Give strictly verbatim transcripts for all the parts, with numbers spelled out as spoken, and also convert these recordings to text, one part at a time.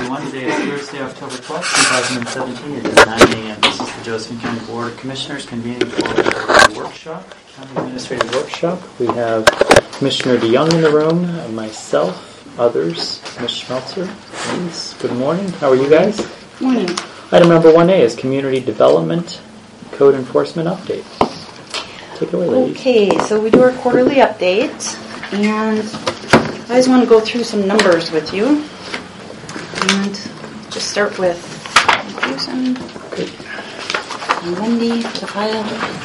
everyone. Today is Thursday, October twelfth, twenty seventeen. It is nine a.m. This is the Josephine County Board of Commissioners convening for a workshop, County Administrative Workshop. We have Commissioner DeYoung in the room, myself, others, Miz Schmelzer. Please. Good morning. How are you guys? Morning. Item number one A is Community Development Code Enforcement Update. Take it away, ladies. Okay, so we do our quarterly update, and I just want to go through some numbers with you. And just start with Susan Good. and Wendy for the file.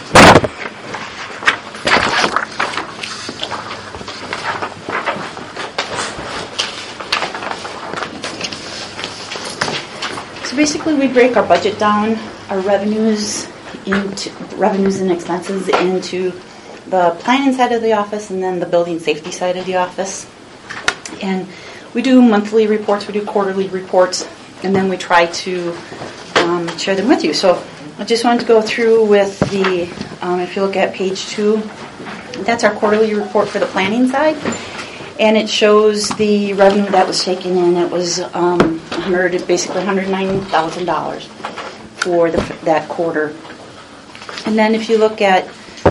So basically, we break our budget down, our revenues into revenues and expenses into the planning side of the office and then the building safety side of the office. And we do monthly reports, we do quarterly reports, and then we try to um, share them with you. So I just wanted to go through with the, um, if you look at page two, that's our quarterly report for the planning side. And it shows the revenue that was taken in. It was um, one hundred, basically one hundred nine thousand dollars for the, that quarter. And then if you look at,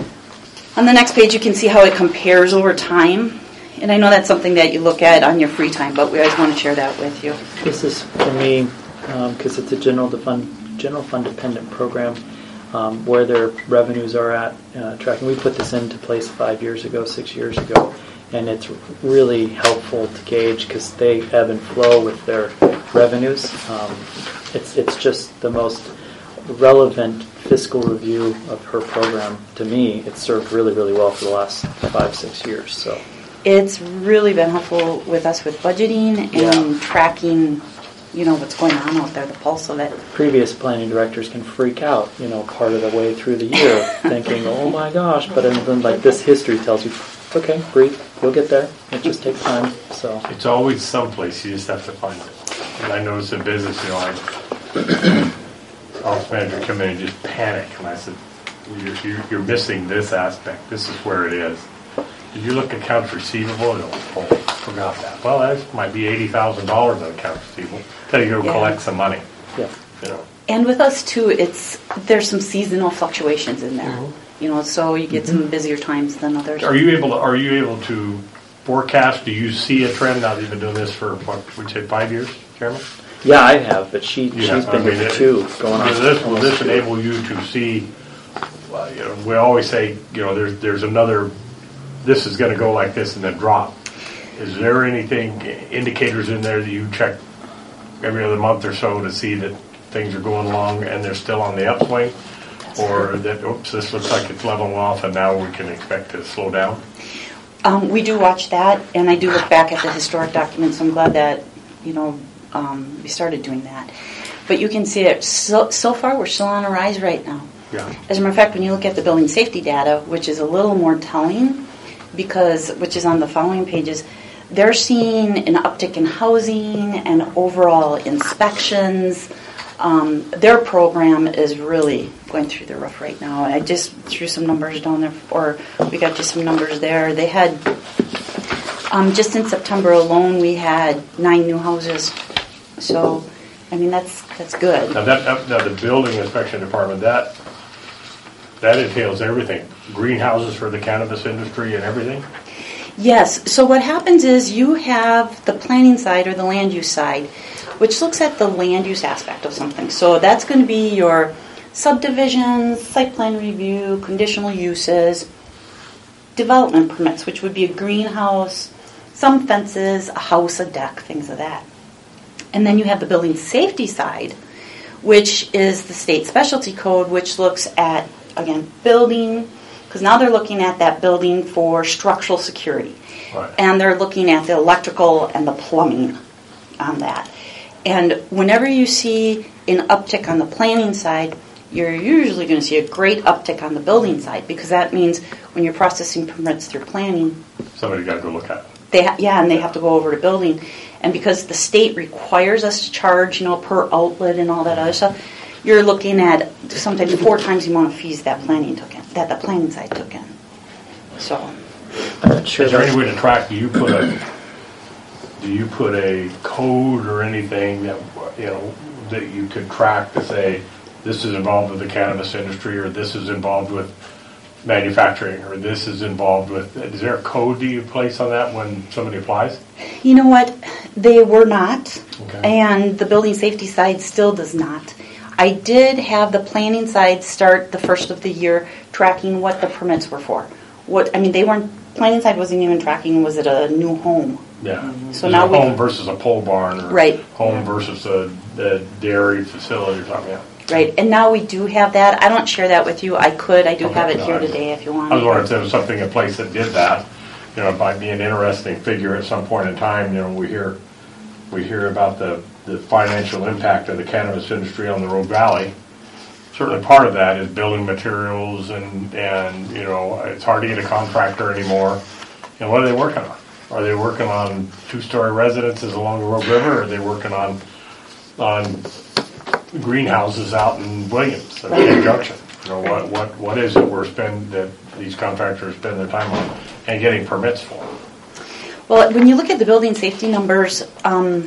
on the next page, you can see how it compares over time. And I know that's something that you look at on your free time, but we always want to share that with you. This is, for me, because um, it's a general fund, general fund dependent program, um, where their revenues are at uh, tracking. We put this into place five years ago, six years ago, and it's really helpful to gauge because they ebb and flow with their revenues. Um, it's it's just the most relevant fiscal review of her program to me. It's served really, really well for the last five, six years. So. It's really been helpful with us with budgeting and yeah. tracking, you know, what's going on out there, the pulse of it. Previous planning directors can freak out, you know, part of the way through the year, thinking, oh my gosh, but then like this history tells you, okay, breathe, we'll get there. It just takes time. So it's always someplace, you just have to find it. And I noticed in business, you know, I office manager come in and just panic, and I said, you're, you're, you're missing this aspect. This is where it is. Did you look at accounts receivable? No, oh, forgot that. Well, that might be eighty thousand dollars in accounts receivable. Tell you to yeah. collect some money. Yeah. You know. And with us too, it's there's some seasonal fluctuations in there. Mm-hmm. You know, so you get mm-hmm. some busier times than others. Are you able to? Are you able to forecast? Do you see a trend now that you've been doing this for what would you say five years, Chairman? Yeah, I have, but she Yeah, she's been I mean, here it, for two going on. Will this, will this enable you to see? Well, you know, we always say, you know, there's there's another. This is going to go like this and then drop. Is there anything, indicators in there that you check every other month or so to see that things are going along and they're still on the upswing? Or that, oops, this looks like it's leveling off and now we can expect to slow down? Um, we do watch that, and I do look back at the historic documents. I'm glad that, you know, um, we started doing that. But you can see it, so, so far we're still on a rise right now. Yeah. As a matter of fact, when you look at the building safety data, which is a little more telling, because which is on the following pages, they're seeing an uptick in housing and overall inspections. Um, their program is really going through the roof right now. I just threw some numbers down there, or we got just some numbers there. They had, um, just in September alone, we had nine new houses. So, I mean, that's that's good. Now, that, now the building inspection department, that that entails everything. Greenhouses for the cannabis industry and everything? Yes. So what happens is you have the planning side or the land use side, which looks at the land use aspect of something. So that's going to be your subdivisions, site plan review, conditional uses, development permits, which would be a greenhouse, some fences, a house, a deck, things of that. And then you have the building safety side, which is the state specialty code, which looks at, again, building, because now they're looking at that building for structural security. Right. And they're looking at the electrical and the plumbing on that. And whenever you see an uptick on the planning side, you're usually going to see a great uptick on the building side, because that means when you're processing permits through planning, somebody's got to go look at it. They ha- yeah, and they have to go over to building. And because the state requires us to charge, you know, per outlet and all that other stuff, you're looking at sometimes four times the amount of fees that planning took in, that the planning side took in. So, I'm not sure. Is there any way to track? Do you put a do you put a code or anything that, you know, that you could track to say, this is involved with the cannabis industry, or this is involved with manufacturing, or this is involved with, is there a code that you place on that when somebody applies? You know what? They were not, Okay. and the building safety side still does not. I did have the planning side start the first of the year tracking what the permits were for. What I mean, they weren't, planning side wasn't even tracking, was it a new home? Yeah. So Is now it we- home versus a pole barn, or Right. home versus a, a dairy facility or something. Yeah. Right, and now we do have that. I don't share that with you. I could. I do Okay, have it no, here I- today if you want. I was wondering if there was something in place that did that. You know, it might be an interesting figure at some point in time. You know, we hear we hear about the, the financial impact of the cannabis industry on the Rogue Valley. Certainly part of that is building materials, and, and you know, it's hard to get a contractor anymore. And what are they working on? Are they working on two-story residences along the Rogue River, or are they working on on greenhouses out in Williams, at Kent Junction? You know, what, what, what is it we're spend that these contractors spend their time on and getting permits for? Well, when you look at the building safety numbers, um,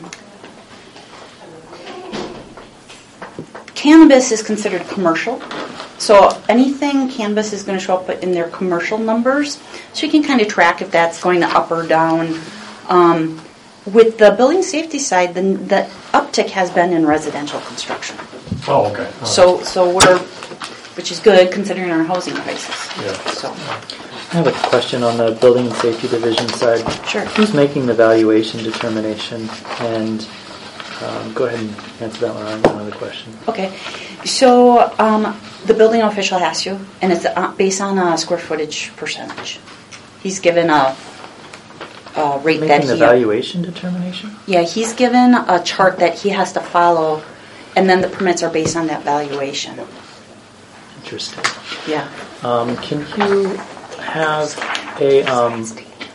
cannabis is considered commercial. So anything cannabis is going to show up in their commercial numbers. So you can kind of track if that's going to up or down. Um, with the building safety side, the, the uptick has been in residential construction. Oh, okay. All So, so we're, which is good considering our housing crisis. Yeah. So, I have a question on the building and safety division side. Sure. Who's making the valuation determination? And um, go ahead and answer that one. I have another question. okay. So um, the building official has to, and it's uh, based on a square footage percentage. He's given a, a rate that Making the he. valuation determination? Yeah, he's given a chart that he has to follow, and then the permits are based on that valuation. Interesting. Yeah. Um, can you have a, um,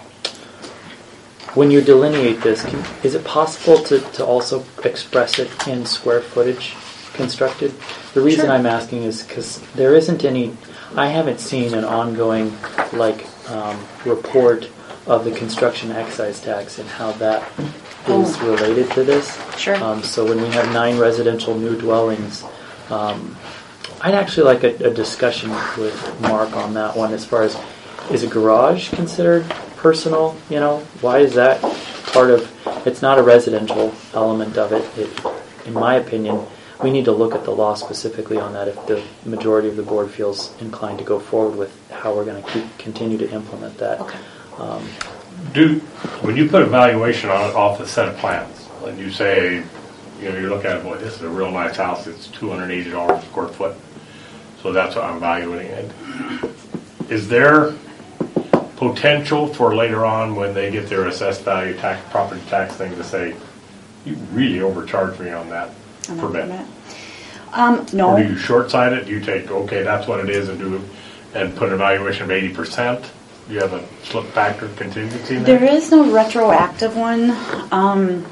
when you delineate this, can, is it possible to, to also express it in square footage constructed? The reason Sure. I'm asking is because there isn't any, I haven't seen an ongoing, like, um, report of the construction excise tax and how that is Oh. related to this. Sure. Um, so when we have nine residential new dwellings, um, I'd actually like a, a discussion with Mark on that one as far as, is a garage considered personal? You know, why is that part of, it's not a residential element of it. It, in my opinion, we need to look at the law specifically on that if the majority of the board feels inclined to go forward with how we're going to keep, continue to implement that. Okay. Um, Do, when you put a valuation on it off a set of plans, and you say, you know, you look at it, boy, this is a real nice house, it's two hundred eighty dollars a square foot, so that's what I'm valuing it. Is there potential for later on when they get their assessed value tax, property tax thing to say, you really overcharged me on that On that permit? permit. Um, no. Or do you short-side it? Do you take, okay, that's what it is, and do, and put an evaluation of eighty percent? Do you have a slip factor contingency in there? There is no retroactive one. Um,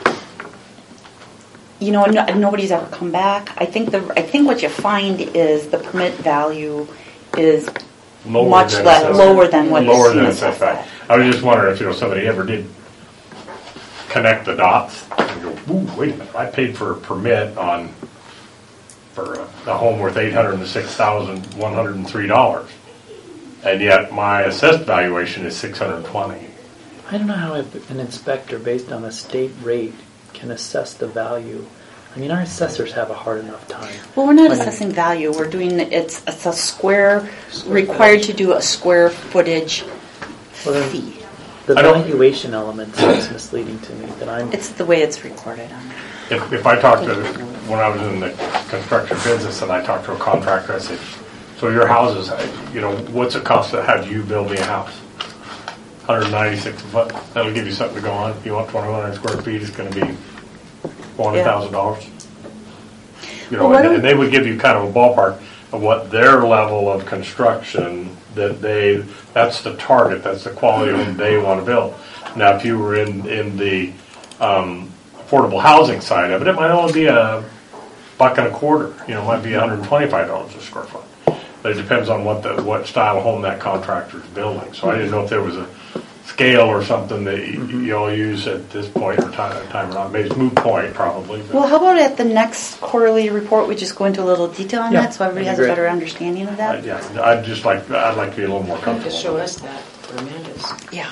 you know, no, nobody's ever come back. I think the I think what you find is the permit value is Lower much than less assessed- lower than what lower the than assessed assessed value. value. I was just wondering if, you know, somebody ever did connect the dots and go, ooh, wait a minute, I paid for a permit on, for a, a home worth eight hundred six thousand one hundred three dollars. And yet my assessed valuation is six hundred twenty. I don't know how an inspector, based on a state rate, can assess the value. I mean, our assessors have a hard enough time. Well, we're not When- assessing value. We're doing it's it's a square required to do a square footage Well, then, fee. the I don't- valuation element seems misleading to me. That I'm. It's the way it's recorded on. If, if I talked to, when I was in the construction business and I talked to a contractor, I said, so your houses, you know, what's it cost to have you build me a house? one hundred ninety-six foot, that'll give you something to go on. If you want twenty-one hundred square feet, it's gonna be four hundred thousand dollars. You know, Well, why and, and don't- they would give you kind of a ballpark of what their level of construction, that they, that's the target, that's the quality of home they want to build. Now, if you were in, in the um, affordable housing side of it, it might only be a buck and a quarter, you know, it might be one hundred twenty-five dollars a square foot. But it depends on what the, what style of home that contractor's building. So I didn't know if there was a scale or something that y- Mhm. you all use at this point or time, time or not. Maybe it's moot point probably. but- Well, how about at the next quarterly report, we just go into a little detail on Yeah, that so everybody has that'd a be great. better understanding of Uh, that? Yeah, I'd just like, I'd like to be a little more comfortable. Just show us that for Amanda's. Yeah.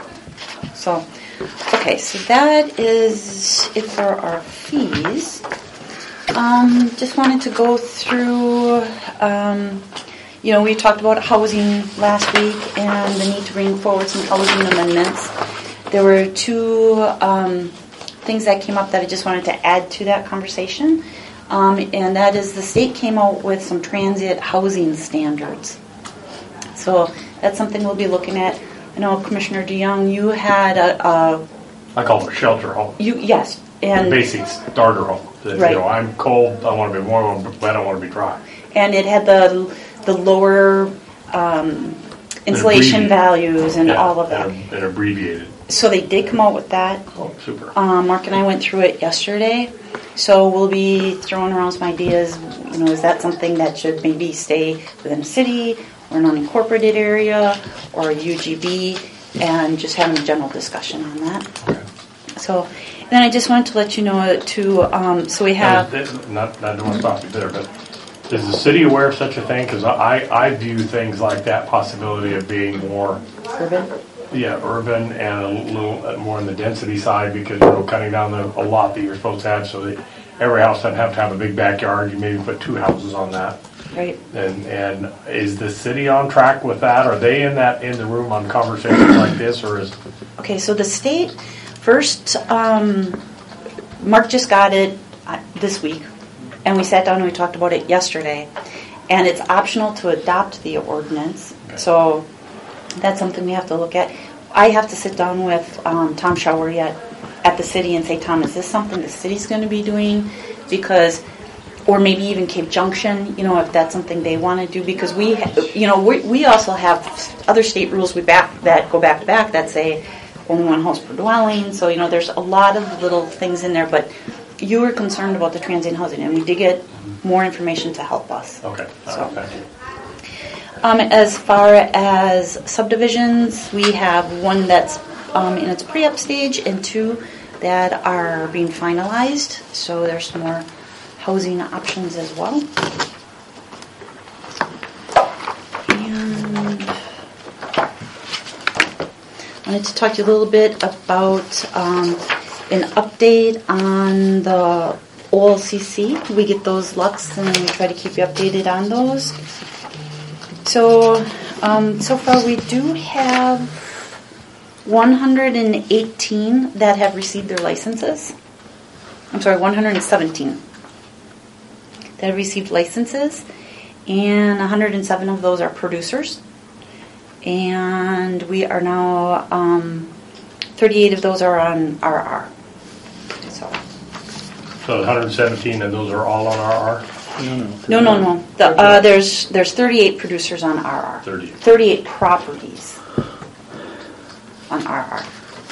So, okay, so that is it for our fees. Um, just wanted to go through, um, you know, we talked about housing last week and the need to bring forward some housing amendments. There were two um, things that came up that I just wanted to add to that conversation. Um, and that is the state came out with some transient housing standards. So that's something we'll be looking at. I know Commissioner DeYoung, you had a, a I call it a shelter home. you yes, A and basic starter home. That, Right. You know, I'm cold, I want to be warm, but I don't want to be dry. and it had the the lower um, insulation abbreviated. values and Yeah, all of that. And, and abbreviated. So they did come out with that. Oh, super. Um, Mark and I went through it yesterday, so we'll be throwing around some ideas. You know, is that something that should maybe stay within a city or an unincorporated area or a U G B, and just having a general discussion on that. Okay. So, then I just wanted to let you know too. Um, so we have. Now, is this- Not, I don't want to stop you there, but is the city aware of such a thing? Because I, I view things like that possibility of being more, Urban? yeah, urban and a little uh, more on the density side because, you know, cutting down the, a lot that you're supposed to have so that every house doesn't have to have a big backyard. You maybe put two houses on that. Right. And, and is the city on track with that? Are they in that, in the room on conversations like this or is? Okay, so the state, first, um, Mark just got it uh, this week, and we sat down and we talked about it yesterday. And it's optional to adopt the ordinance, Okay. so that's something we have to look at. I have to sit down with um, Tom Showery at, at the city and say, Tom, is this something the city's going to be doing? Because, or maybe even Cape Junction, you know, if that's something they want to do. Because we, ha- you know, we, we also have other state rules we back that go back to back that say only one house per dwelling. So, you know, there's a lot of little things in there. But you were concerned about the transient housing, and we did get more information to help us. Okay, all So. right, thank you. Um, as far as subdivisions, we have one that's um, in its pre-up stage and two that are being finalized. So there's some more housing options as well. And I wanted to talk to you a little bit about um, an update on the O L C C. We get those L U Cs and we try to keep you updated on those. So, um, so far we do have one hundred eighteen that have received their licenses. I'm sorry, one hundred seventeen that have received licenses, and one hundred seven of those are producers. And we are now, um, thirty-eight of those are on R R. So, So one hundred seventeen and those are all on R R? No, no. no, no, no. The, uh, there's there's thirty-eight producers on R R. thirty. thirty-eight properties on R R.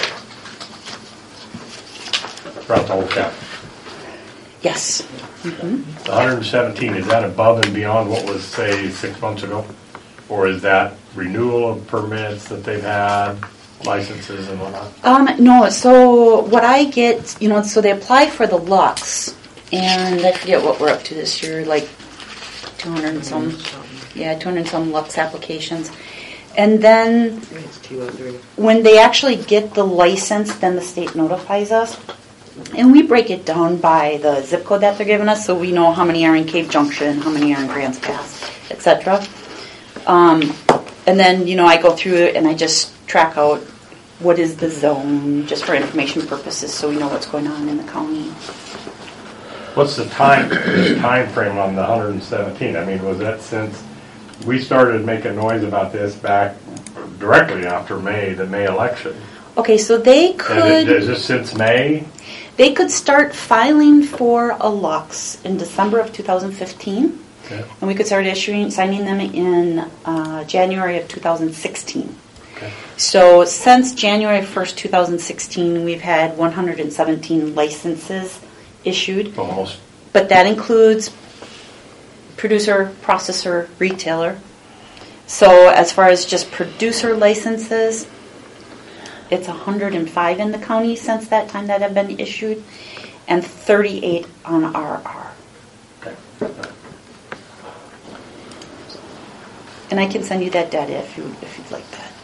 Throughout the whole county. Yes. Mm-hmm. The one hundred seventeen, is that above and beyond what was, say, six months ago? Or is that renewal of permits that they've had, licenses and whatnot? Um, no, so what I get, you know, so they apply for the L U Cs, and I forget what we're up to this year, like two hundred and some, yeah, two hundred and some L U Cs applications. And then It's two oh three. when they actually get the license, then the state notifies us. And we break it down by the zip code that they're giving us, so we know how many are in Cape Junction, how many are in Grants Pass, et cetera. Um, and then, you know, I go through it and I just track out what is the zone, just for information purposes, so we know what's going on in the county. What's the time, the time frame on the one hundred seventeen? I mean, was that since we started making noise about this back directly after May, the May election? Okay, so they And could is this since May? they could start filing for a L U Cs in December of two thousand fifteen. Okay. And we could start issuing, signing them in uh, January of two thousand sixteen. Okay. So since January first, two thousand sixteen, we've had one hundred seventeen licenses issued. Almost. But that includes producer, processor, retailer. So as far as just producer licenses, it's one hundred five in the county since that time that have been issued, and thirty-eight on R R. Okay. And I can send you that data if you if you'd like that.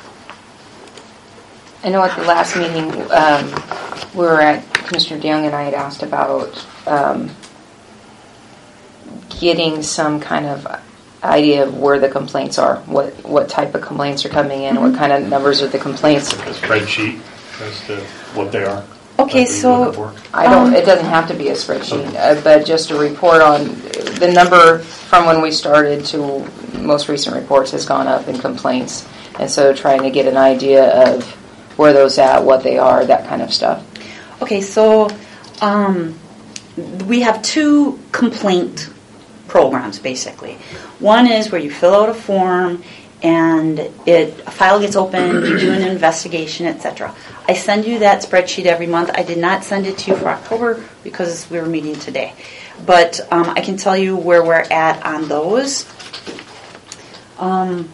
I know at the last meeting, um, we were at, Commissioner DeYoung and I had asked about um, getting some kind of idea of where the complaints are, what what type of complaints are coming in, mm-hmm. what kind of numbers are the complaints. Like a spreadsheet as to what they are. Okay, so I don't. Um, it doesn't have to be a spreadsheet, uh, but just a report on the number from when we started to most recent reports has gone up in complaints, and so trying to get an idea of where those at, what they are, that kind of stuff. Okay, so um, we have two complaint programs basically. One is where you fill out a form and it a file gets opened, you do an investigation, et cetera. I send you that spreadsheet every month. I did not send it to you for October because we were meeting today. But um, I can tell you where we're at on those. Um,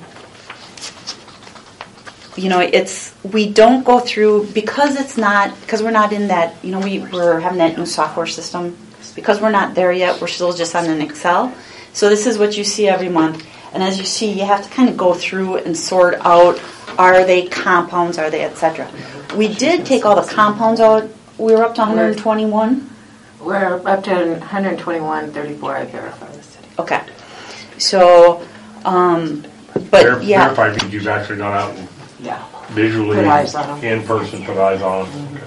you know, it's we don't go through because it's not because we're not in that. You know, we we're having that new software system because we're not there yet. We're still just on an Excel. So this is what you see every month. And as you see, you have to kind of go through and sort out, are they compounds, are they, et cetera. We did take all the compounds out. We were up to one hundred twenty-one. We're up to one hundred twenty-one, thirty-four, I verified the city. Okay. So, um, but Ver- yeah. Verified means you've actually gone out and Yeah. visually, Put eyes on 'em. in person, put eyes on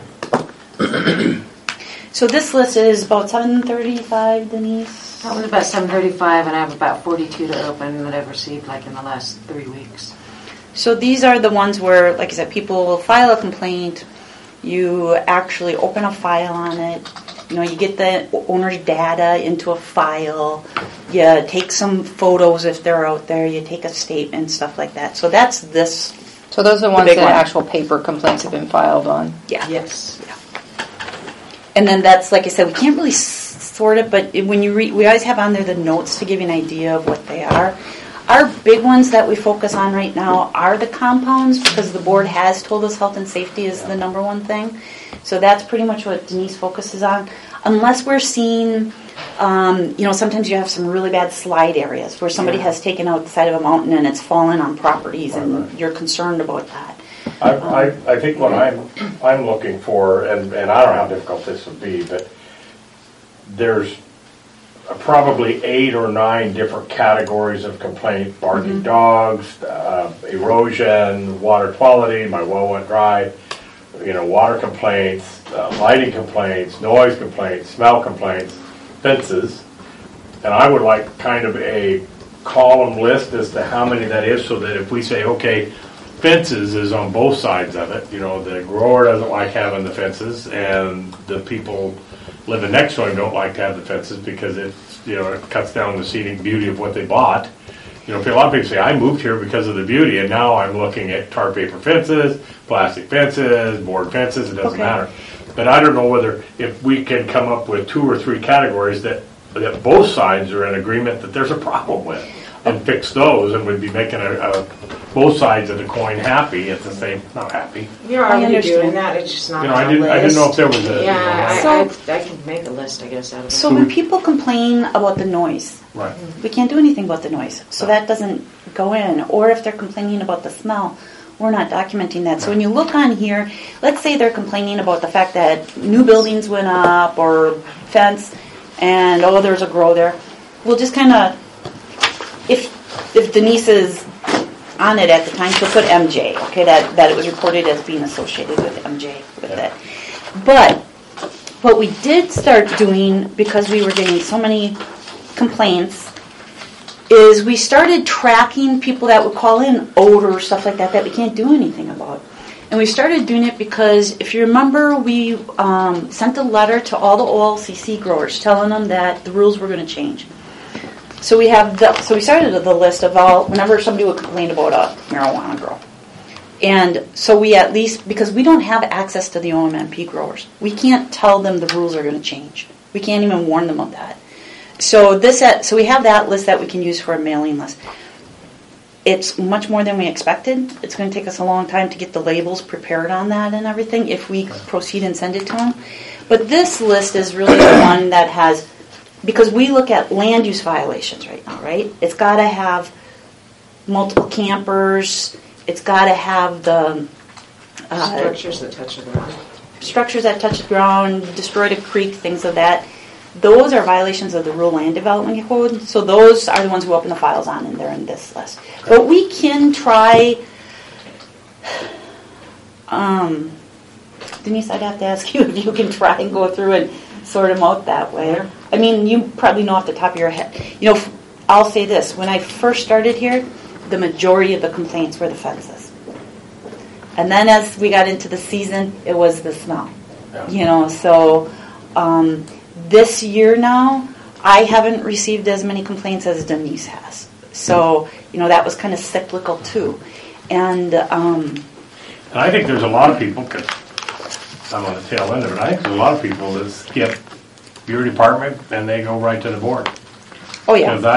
them. So this list is about seven thirty-five, Denise? That was about seven thirty-five, and I have about forty-two to open that I've received like in the last three weeks. So these are the ones where, like I said, people will file a complaint. You actually open a file on it. You know, you get the owner's data into a file. You take some photos if they're out there. You take a statement, stuff like that. So that's this. So those are the The ones big that one. actual paper complaints have been filed on. Yeah. Yes. Yeah. And then that's, like I said, we can't really s- sort it, but it- when you read, we always have on there the notes to give you an idea of what they are. Our big ones that we focus on right now are the compounds because the board has told us health and safety is the number one thing. So that's pretty much what Denise focuses on. Unless we're seeing, um, you know, sometimes you have some really bad slide areas where somebody Yeah. has taken out the side of a mountain and it's fallen on properties Right, and right. you're concerned about that. I, I, I think what I'm, I'm looking for, and, and I don't know how difficult this would be, but there's probably eight or nine different categories of complaint: barking Mm-hmm. dogs, uh, erosion, water quality, my well went dry, you know, water complaints, uh, lighting complaints, noise complaints, smell complaints, fences. And I would like kind of a column list as to how many that is, so that if we say, okay, fences is on both sides of it, you know, the grower doesn't like having the fences, and the people living next to him don't like to have the fences because it, you know, it cuts down the scenic beauty of what they bought. You know, a lot of people say, I moved here because of the beauty, and now I'm looking at tar paper fences, plastic fences, board fences, it doesn't Okay. matter. But I don't know whether, if we can come up with two or three categories that, that both sides are in agreement that there's a problem with, and fix those, and we'd be making a, a both sides of the coin happy at the same, not happy. You're I already understand. doing that, it's just not You know, on I the didn't, I didn't know if list. there was a. Yeah, you know, I, So- I, I can make a list, I guess, out of it. So when people complain about the noise, Right. we can't do anything about the noise. So that doesn't go in. Or if they're complaining about the smell, we're not documenting that. So when you look on here, let's say they're complaining about the fact that new buildings went up or fence and, oh, there's a grow there. We'll just kind of, if if Denise is on it at the time, she'll put M J, okay, that, that it was reported as being associated with M J with Yeah. it. But what we did start doing, because we were getting so many complaints, is we started tracking people that would call in odor, stuff like that, that we can't do anything about. And we started doing it because, if you remember, we um, sent a letter to all the O L C C growers telling them that the rules were going to change. So we have the, so we started the list of all, whenever somebody would complain about a marijuana grow. And so we at least, because we don't have access to the O M M P growers, we can't tell them the rules are going to change. We can't even warn them of that. So this, so we have that list that we can use for a mailing list. It's much more than we expected. It's going to take us a long time to get the labels prepared on that and everything if we proceed and send it to them. But this list is really the one that has, because we look at land use violations right now, right? It's got to have multiple campers. It's got to have the uh, Structures that touch the ground. structures that touch the ground, destroyed a creek, things of that. Those are violations of the Rural Land Development Code. So those are the ones we open the files on, and they're in this list. But we can try. Um, Denise, I'd have to ask you if you can try and go through and sort them out that way. Yeah. I mean, you probably know off the top of your head. You know, I'll say this: when I first started here, the majority of the complaints were the fences. And then as we got into the season, it was the smell. Yeah. You know, so um, this year now, I haven't received as many complaints as Denise has. So, you know, that was kind of cyclical too. And um, And I think there's a lot of people, because I'm on the tail end of it, I think there's a lot of people that skip your department and they go right to the board. oh yeah, Because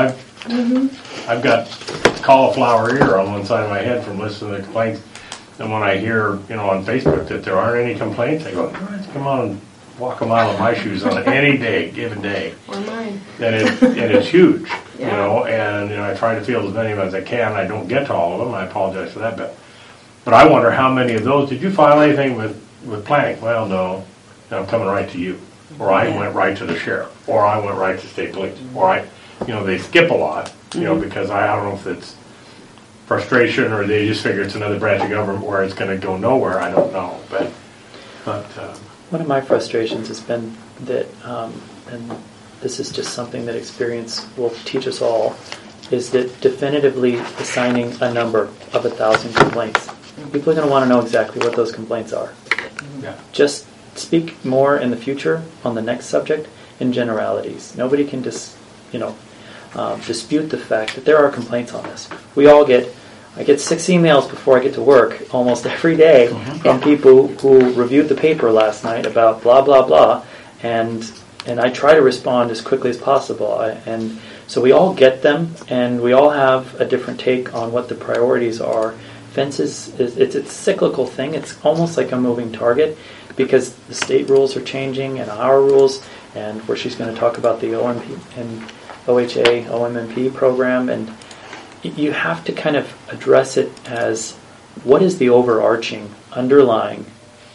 I've, I've got cauliflower ear on one side of my head from listening to the complaints. And when I hear, you know, on Facebook that there aren't any complaints, I go, come on and walk a mile in my shoes on any day, given day. Or mine. And, it, and it's huge, you Yeah. know, and you know, I try to field as many of them as I can. I don't get to all of them. I apologize for that, but but I wonder how many of those, did you file anything with, with planning? Well, no, and I'm coming right to you. Or I Yeah. went right to the sheriff. Or I went right to state police. Or I, you know, they skip a lot, you know, because I, I don't know if it's frustration or they just figure it's another branch of government where it's going to go nowhere. I don't know, but, but um, One of my frustrations has been that, um, and this is just something that experience will teach us all, is that definitively assigning a number of a thousand complaints. People are going to want to know exactly what those complaints are. yeah. Just speak more in the future on the next subject in generalities. Nobody can just, you know, um, dispute the fact that there are complaints on this. We all get, I get six emails before I get to work almost every day from people who reviewed the paper last night about blah, blah, blah, and and I try to respond as quickly as possible. I, and so we all get them, and we all have a different take on what the priorities are. Fences, is, it's, it's a cyclical thing. It's almost like a moving target because the state rules are changing and our rules, and where she's going to talk about the O M P and O H A, O M M P program, and you have to kind of address it as what is the overarching, underlying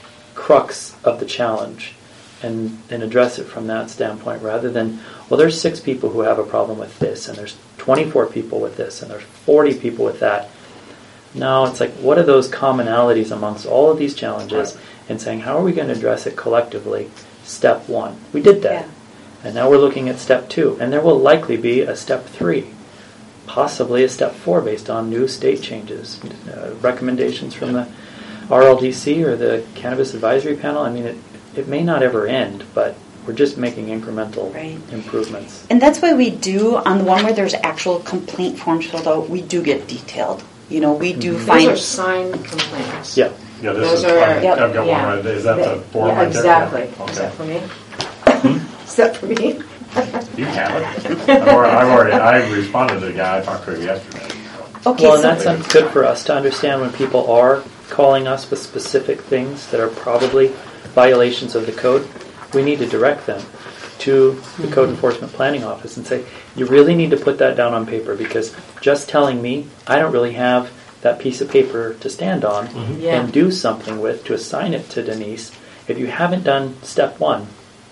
crux of the challenge, and, and address it from that standpoint rather than, well, there's six people who have a problem with this, and there's twenty-four people with this, and there's forty people with that. No, it's like, what are those commonalities amongst all of these challenges, and saying, how are we going to address it collectively? Step one. We did that. Yeah. And now we're looking at step two, and there will likely be a step three. Possibly a step four based on new state changes, uh, recommendations from the R L D C or the Cannabis Advisory Panel. I mean, it, it may not ever end, but we're just making incremental Right. improvements. and that's why we do, on the one where there's actual complaint forms filled out, we do get detailed. You know, we do Those find... are signed complaints. Yeah. Yeah, this Those is, are- I've yep, I've got one yeah. right there. Is that the form Yeah, right there? exactly. Yeah. Is that Okay. for me? Is that for me? You have it. I've already, I've already, I responded to the guy, I talked to him yesterday. so. Okay, Well, and so that's um, good for us to understand when people are calling us with specific things that are probably violations of the code. We need to direct them to the Code Enforcement Planning Office and say, you really need to put that down on paper, because just telling me, I don't really have that piece of paper to stand on Yeah. and do something with, to assign it to Denise. If you haven't done step one,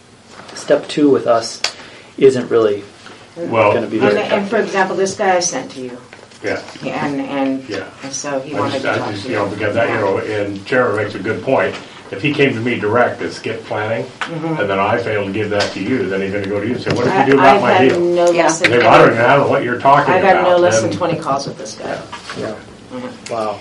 step two with us isn't really Well, going to be And, very and for example, this guy I sent to you, yeah. and and, Yeah. and so he I wanted just, to I talk just, to you know, because that, you know, and Chairman makes a good point. If he came to me direct and skip planning, and then I failed to give that to you, then he's going to go to you and say, what did you do about I've my had deal? no Yeah. less than They go, I don't even know what you're talking I've about. had no less than And- twenty calls with this guy. Yeah. Wow.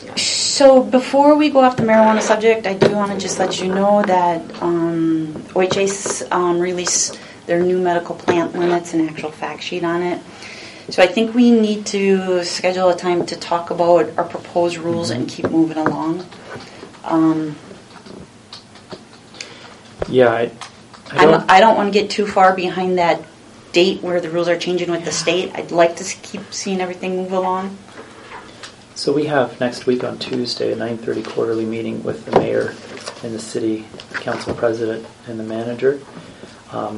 So before we go off the marijuana subject, I do want to just let you know that um, O H A's um, released their new medical plant limits and actual fact sheet on it. So I think we need to schedule a time to talk about our proposed rules and keep moving along. Um, Yeah, I, I I don't... don't, I don't want to get too far behind that date where the rules are changing with the state. I'd like to s- keep seeing everything move along. So we have next week on Tuesday a nine thirty quarterly meeting with the mayor and the city council president and the manager. Um,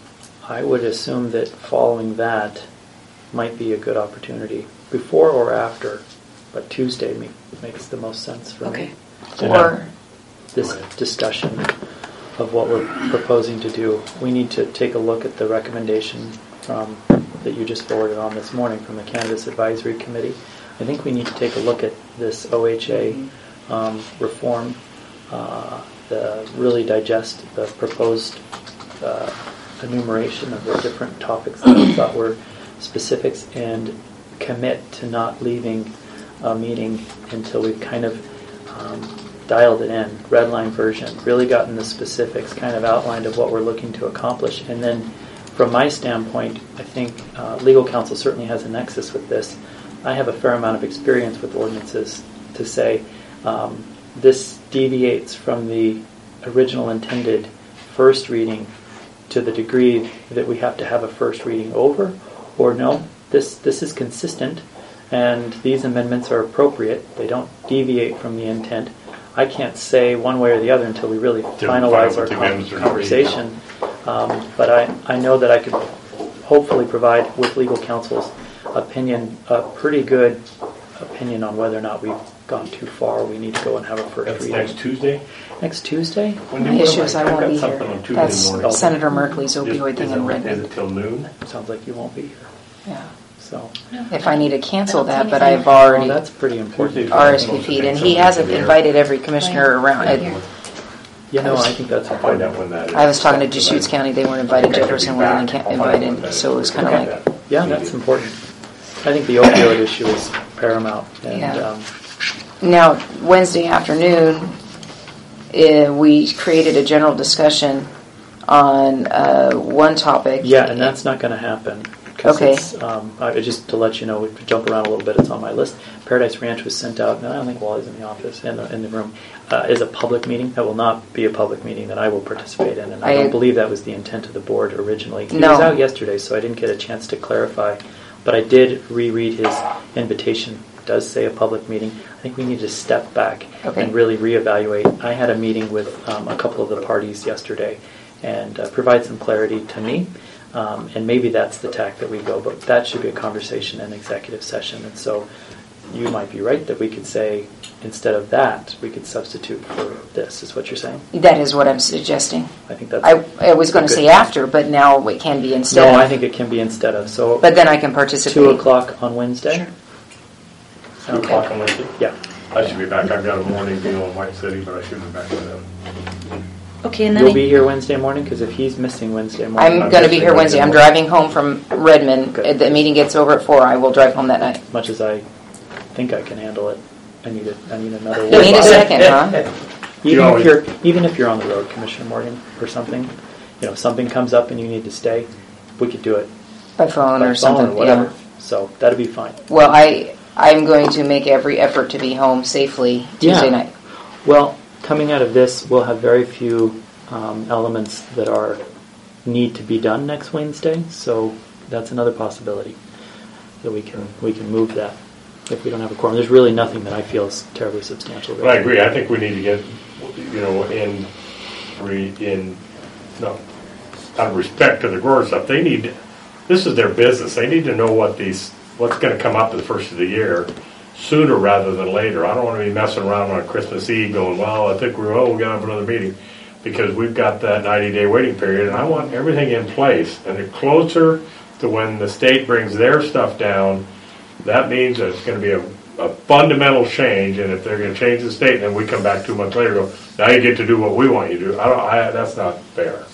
I would assume that following that might be a good opportunity, before or after, but Tuesday me- makes the most sense for Okay. me. Or This discussion of what we're proposing to do. We need to take a look at the recommendation from that you just forwarded on this morning from the Cannabis Advisory Committee. I think we need to take a look at this O H A um, reform, uh, the really digest the proposed uh, enumeration of the different topics that we thought were specifics, and commit to not leaving a meeting until we've kind of um, dialed it in, red line version, really gotten the specifics kind of outlined of what we're looking to accomplish. And then from my standpoint, I think uh, legal counsel certainly has a nexus with this. I have a fair amount of experience with ordinances to say um, this deviates from the original intended first reading to the degree that we have to have a first reading over, or no, this this is consistent and these amendments are appropriate. They don't deviate from the intent. I can't say one way or the other until we really finalize our con- conversation. Um, but I, I know that I could hopefully provide, with legal counsel's opinion, a pretty good opinion on whether or not we've gone too far. We need to go and have a first That's reading. next Tuesday? Next Tuesday? When my do- what issue am is I I've won't got be something here. on Tuesday That's morning. Senator Merkley's Is- opioid is thing it- in Is Redmond. it till noon? Sounds like you won't be here. Yeah. So, If I need to cancel I don't that, see but anything. I've well, already that's pretty important. Tuesday's R S V P'd, and he hasn't invited every commissioner around. Right I, here. You know, I think that's I'll find important. out when that is. I was talking to Deschutes County; they weren't invited. I think I could Jefferson be wasn't back. inca- I'll find out when invited, that so it is. was kind of Okay. like, Yeah, that's important. I think the opioid issue is paramount. And, Yeah. um, now Wednesday afternoon, uh, we created a general discussion on uh, one topic. yeah, and that's not going to happen. 'Cause Okay. It's, um, I, just to let you know, we could jump around a little bit. It's on my list. Paradise Ranch was sent out, and I don't think Wally's in the office, in the, in the room, uh, is a public meeting. That will not be a public meeting that I will participate in, and I, I- don't believe that was the intent of the board originally. He No. was out yesterday, so I didn't get a chance to clarify, but I did reread his invitation. It does say a public meeting. I think we need to step back Okay. and really reevaluate. I had a meeting with um, a couple of the parties yesterday and uh, provide some clarity to me. Um, and maybe that's the tack that we go, but that should be a conversation in executive session. And so you might be right that we could say, instead of that, we could substitute for this, is what you're saying? That is what I'm suggesting. I think that's... I, I was going to good. say after, but now it can be instead. No, of. I think it can be instead of. So But then I can participate. two o'clock on Wednesday? Sure. Two o'clock on Wednesday? Yeah. I should be back. I've got a morning deal in White City, but I should be back by then. Okay, and then You'll I- be here Wednesday morning? Because if he's missing Wednesday morning... I'm I'm going to be missing here Wednesday. I'm Wednesday driving home from Redmond. Good. Uh, The meeting gets over at four. I will drive home that night. Much as I think I can handle it, I need a, I need another... You need a second, huh? Even You if always- you're even if you're on the road, Commissioner Morgan, or something, you know, something comes up and you need to stay, we could do it By phone by or phone something. or whatever. Yeah. So that'd be fine. Well, I I'm going to make every effort to be home safely Tuesday Yeah. night. Well, coming out of this, we'll have very few um, elements that are need to be done next Wednesday. So that's another possibility that we can we can move that if we don't have a quorum. There's really nothing that I feel is terribly substantial. But I agree. I think we need to get, you know, in, re, in, no, out of respect to the growers stuff, they need, this is their business. They need to know what these, what's going to come up at the first of the year sooner rather than later. I don't want to be messing around on Christmas Eve going, well, I think we're, oh, we're going to have another meeting, because we've got that ninety-day waiting period, and I want everything in place. And the closer to when the state brings their stuff down, that means that it's going to be a, a fundamental change, and if they're going to change the state, then we come back two months later and go, now you get to do what we want you to do. I don't, I, that's not fair.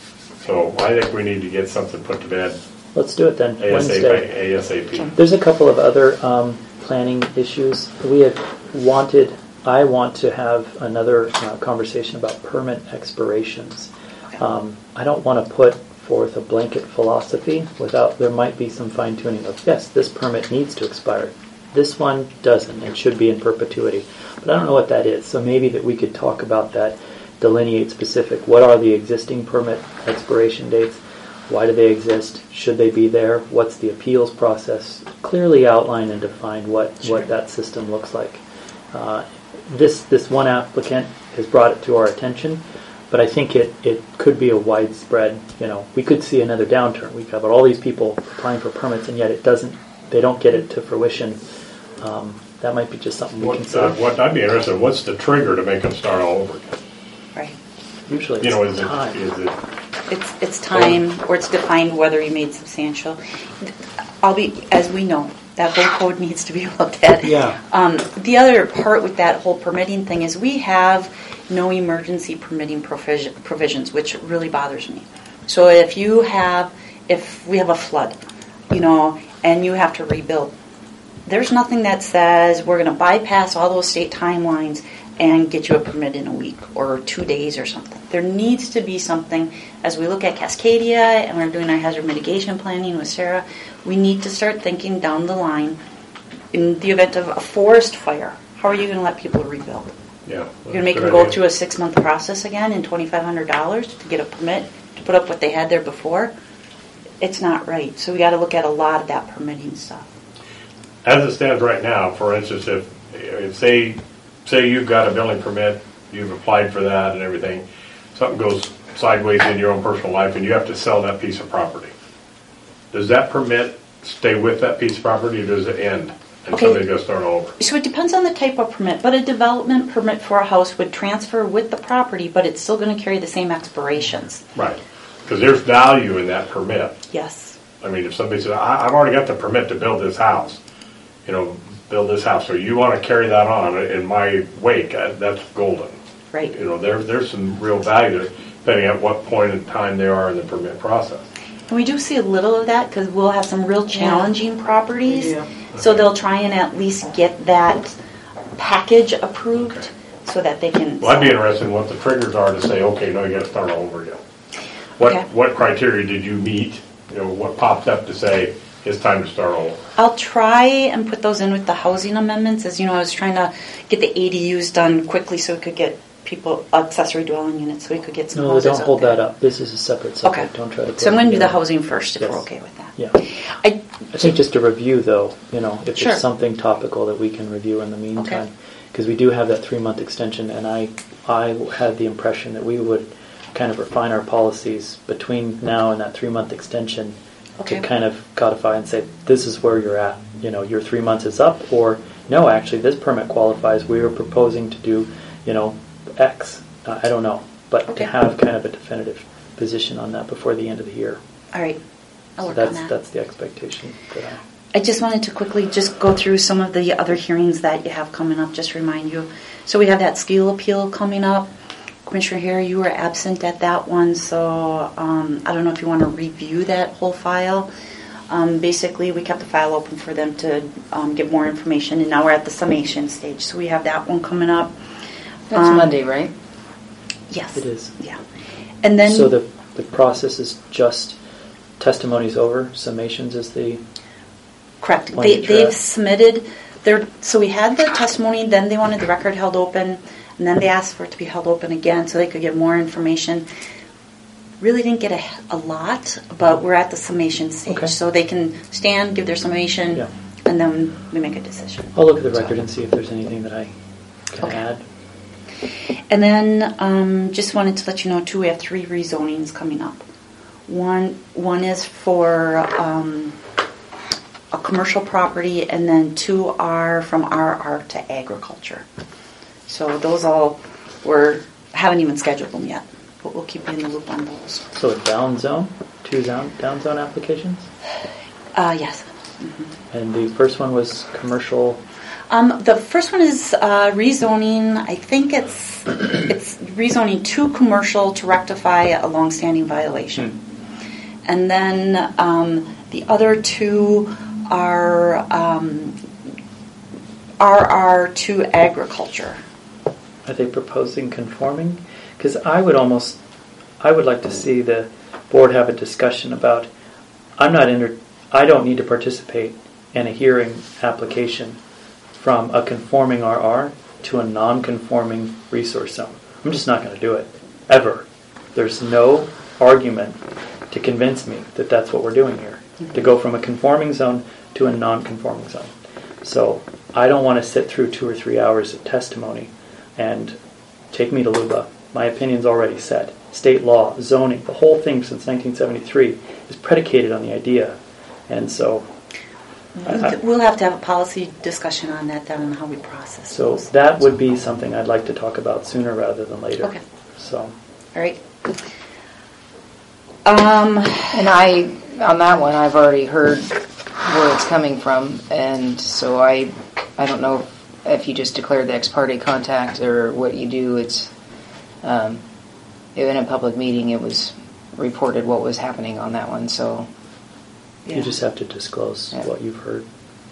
So I think we need to get something put to bed Let's do it then. Wednesday. ASAP. ASAP. There's a couple of other um, planning issues. We had wanted, I want to have another uh, conversation about permit expirations. Um, I don't want to put forth a blanket philosophy without, there might be some fine tuning of, yes, this permit needs to expire. This one doesn't and should be in perpetuity. But I don't know what that is. So maybe that we could talk about that, delineate specific, what are the existing permit expiration dates? Why do they exist? Should they be there? What's the appeals process? Clearly outline and define what, Sure. what that system looks like. Uh, this this one applicant has brought it to our attention, but I think it, it could be a widespread, you know, we could see another downturn. We could have all these people applying for permits, and yet it doesn't, they don't get it to fruition. Um, that might be just something we What, consider. uh, what I'd be interested in, what's the trigger to make them start all over again? Right. Usually it's You know, is time. it, is it, It's it's time, or it's defined whether you made substantial. I'll be, as we know, that whole code needs to be looked at. Yeah. Um, the other part with that whole permitting thing is we have no emergency permitting provision, provisions, which really bothers me. So if you have, if we have a flood, you know, and you have to rebuild, there's nothing that says we're going to bypass all those state timelines and get you a permit in a week or two days or something. There needs to be something, as we look at Cascadia and we're doing our hazard mitigation planning with Sarah, we need to start thinking down the line, in the event of a forest fire, how are you going to let people rebuild? yeah. You're going to make them go through a six-month process again and twenty-five hundred dollars to get a permit to put up what they had there before? It's not right. So we got to look at a lot of that permitting stuff. As it stands right now, for instance, if, if say, say you've got a building permit, you've applied for that and everything, something goes sideways in your own personal life and you have to sell that piece of property. Does that permit stay with that piece of property, or does it end and Okay. somebody's got to start all over? So it depends on the type of permit, but a development permit for a house would transfer with the property, but it's still going to carry the same expirations. Right. Because there's value in that permit. Yes. I mean, if somebody says, I, I've already got the permit to build this house, you know, build this house, so you want to carry that on in my wake, uh, that's golden. Right. You know, there, there's some real value there, depending on what point in time they are in the permit process. And we do see a little of that because we'll have some real challenging properties. Yeah. So Okay. they'll try and at least get that package approved Okay. so that they can. Well, I'd be interested in what the triggers are to say, okay, no, you got to start all over again. What Okay. what criteria did you meet? You know, what popped up to say it's time to start all over? I'll try and put those in with the housing amendments. As you know, I was trying to get the A D Us done quickly so we could get people accessory dwelling units, so we could get some No, houses don't up hold there. that up. This is a separate subject. Okay. Don't try to put So I'm it going to do the together. housing first if Yes. we're okay with that. Yeah. I, I think just a review, though, you know, if Sure. there's something topical that we can review in the meantime, because we do have that three-month extension, and I, I had the impression that we would kind of refine our policies between now and that three-month extension Okay. to kind of codify and say, this is where you're at. You know, your three months is up, or no, actually, this permit qualifies. We are proposing to do, you know, X. Uh, I don't know, but Okay. to have kind of a definitive position on that before the end of the year. all right. I'll So work that's on that. that's the expectation that I. I just wanted to quickly just go through some of the other hearings that you have coming up, just to remind you. So we have that skill appeal coming up. Commissioner Harry, you were absent at that one, so um, I don't know if you want to review that whole file. Um, basically, we kept the file open for them to um, get more information, and now we're at the summation stage. So we have that one coming up. That's Um, Monday, right? Yes. It is. Yeah. And then... So the the process is just testimonies over, summations is the. Correct. One They, each they've rep. submitted their, so we had the testimony, then they wanted the record held open, and then they asked for it to be held open again so they could get more information. Really didn't get a, a lot, but we're at the summation stage. Okay. So they can stand, give their summation, Yeah. and then we make a decision. I'll look at the record and see if there's anything that I can Okay. add. And then um, just wanted to let you know, too, we have three rezonings coming up. One, one is for um, a commercial property, and then two are from R R to agriculture. So those all, we're, haven't even scheduled them yet, but we'll keep you in the loop on those. So a down zone, two down down zone applications, Uh, yes. and the first one was commercial. Um, the first one is uh, rezoning. I think it's it's rezoning to commercial to rectify a longstanding violation. And then um, the other two are um, R R to agriculture. Are they proposing conforming? Because I would almost, I would like to see the board have a discussion about. I'm not inter, I don't need to participate in a hearing application from a conforming R R to a non-conforming resource zone. I'm just not going to do it ever. There's no argument to convince me that that's what we're doing here, to go from a conforming zone to a non-conforming zone. So I don't want to sit through two or three hours of testimony and take me to L U B A. My opinion's already set. State law, zoning, the whole thing since nineteen seventy-three is predicated on the idea. And so I, We'll have to have a policy discussion on that then and how we process so those. that would be something I'd like to talk about sooner rather than later. Okay. So All right. Um, And I, on that one, I've already heard where it's coming from, and so I, I don't know if you just declare the ex parte contact or what you do. It's, um, in a public meeting, it was reported what was happening on that one, so. yeah. you just have to disclose Yeah. what you've heard.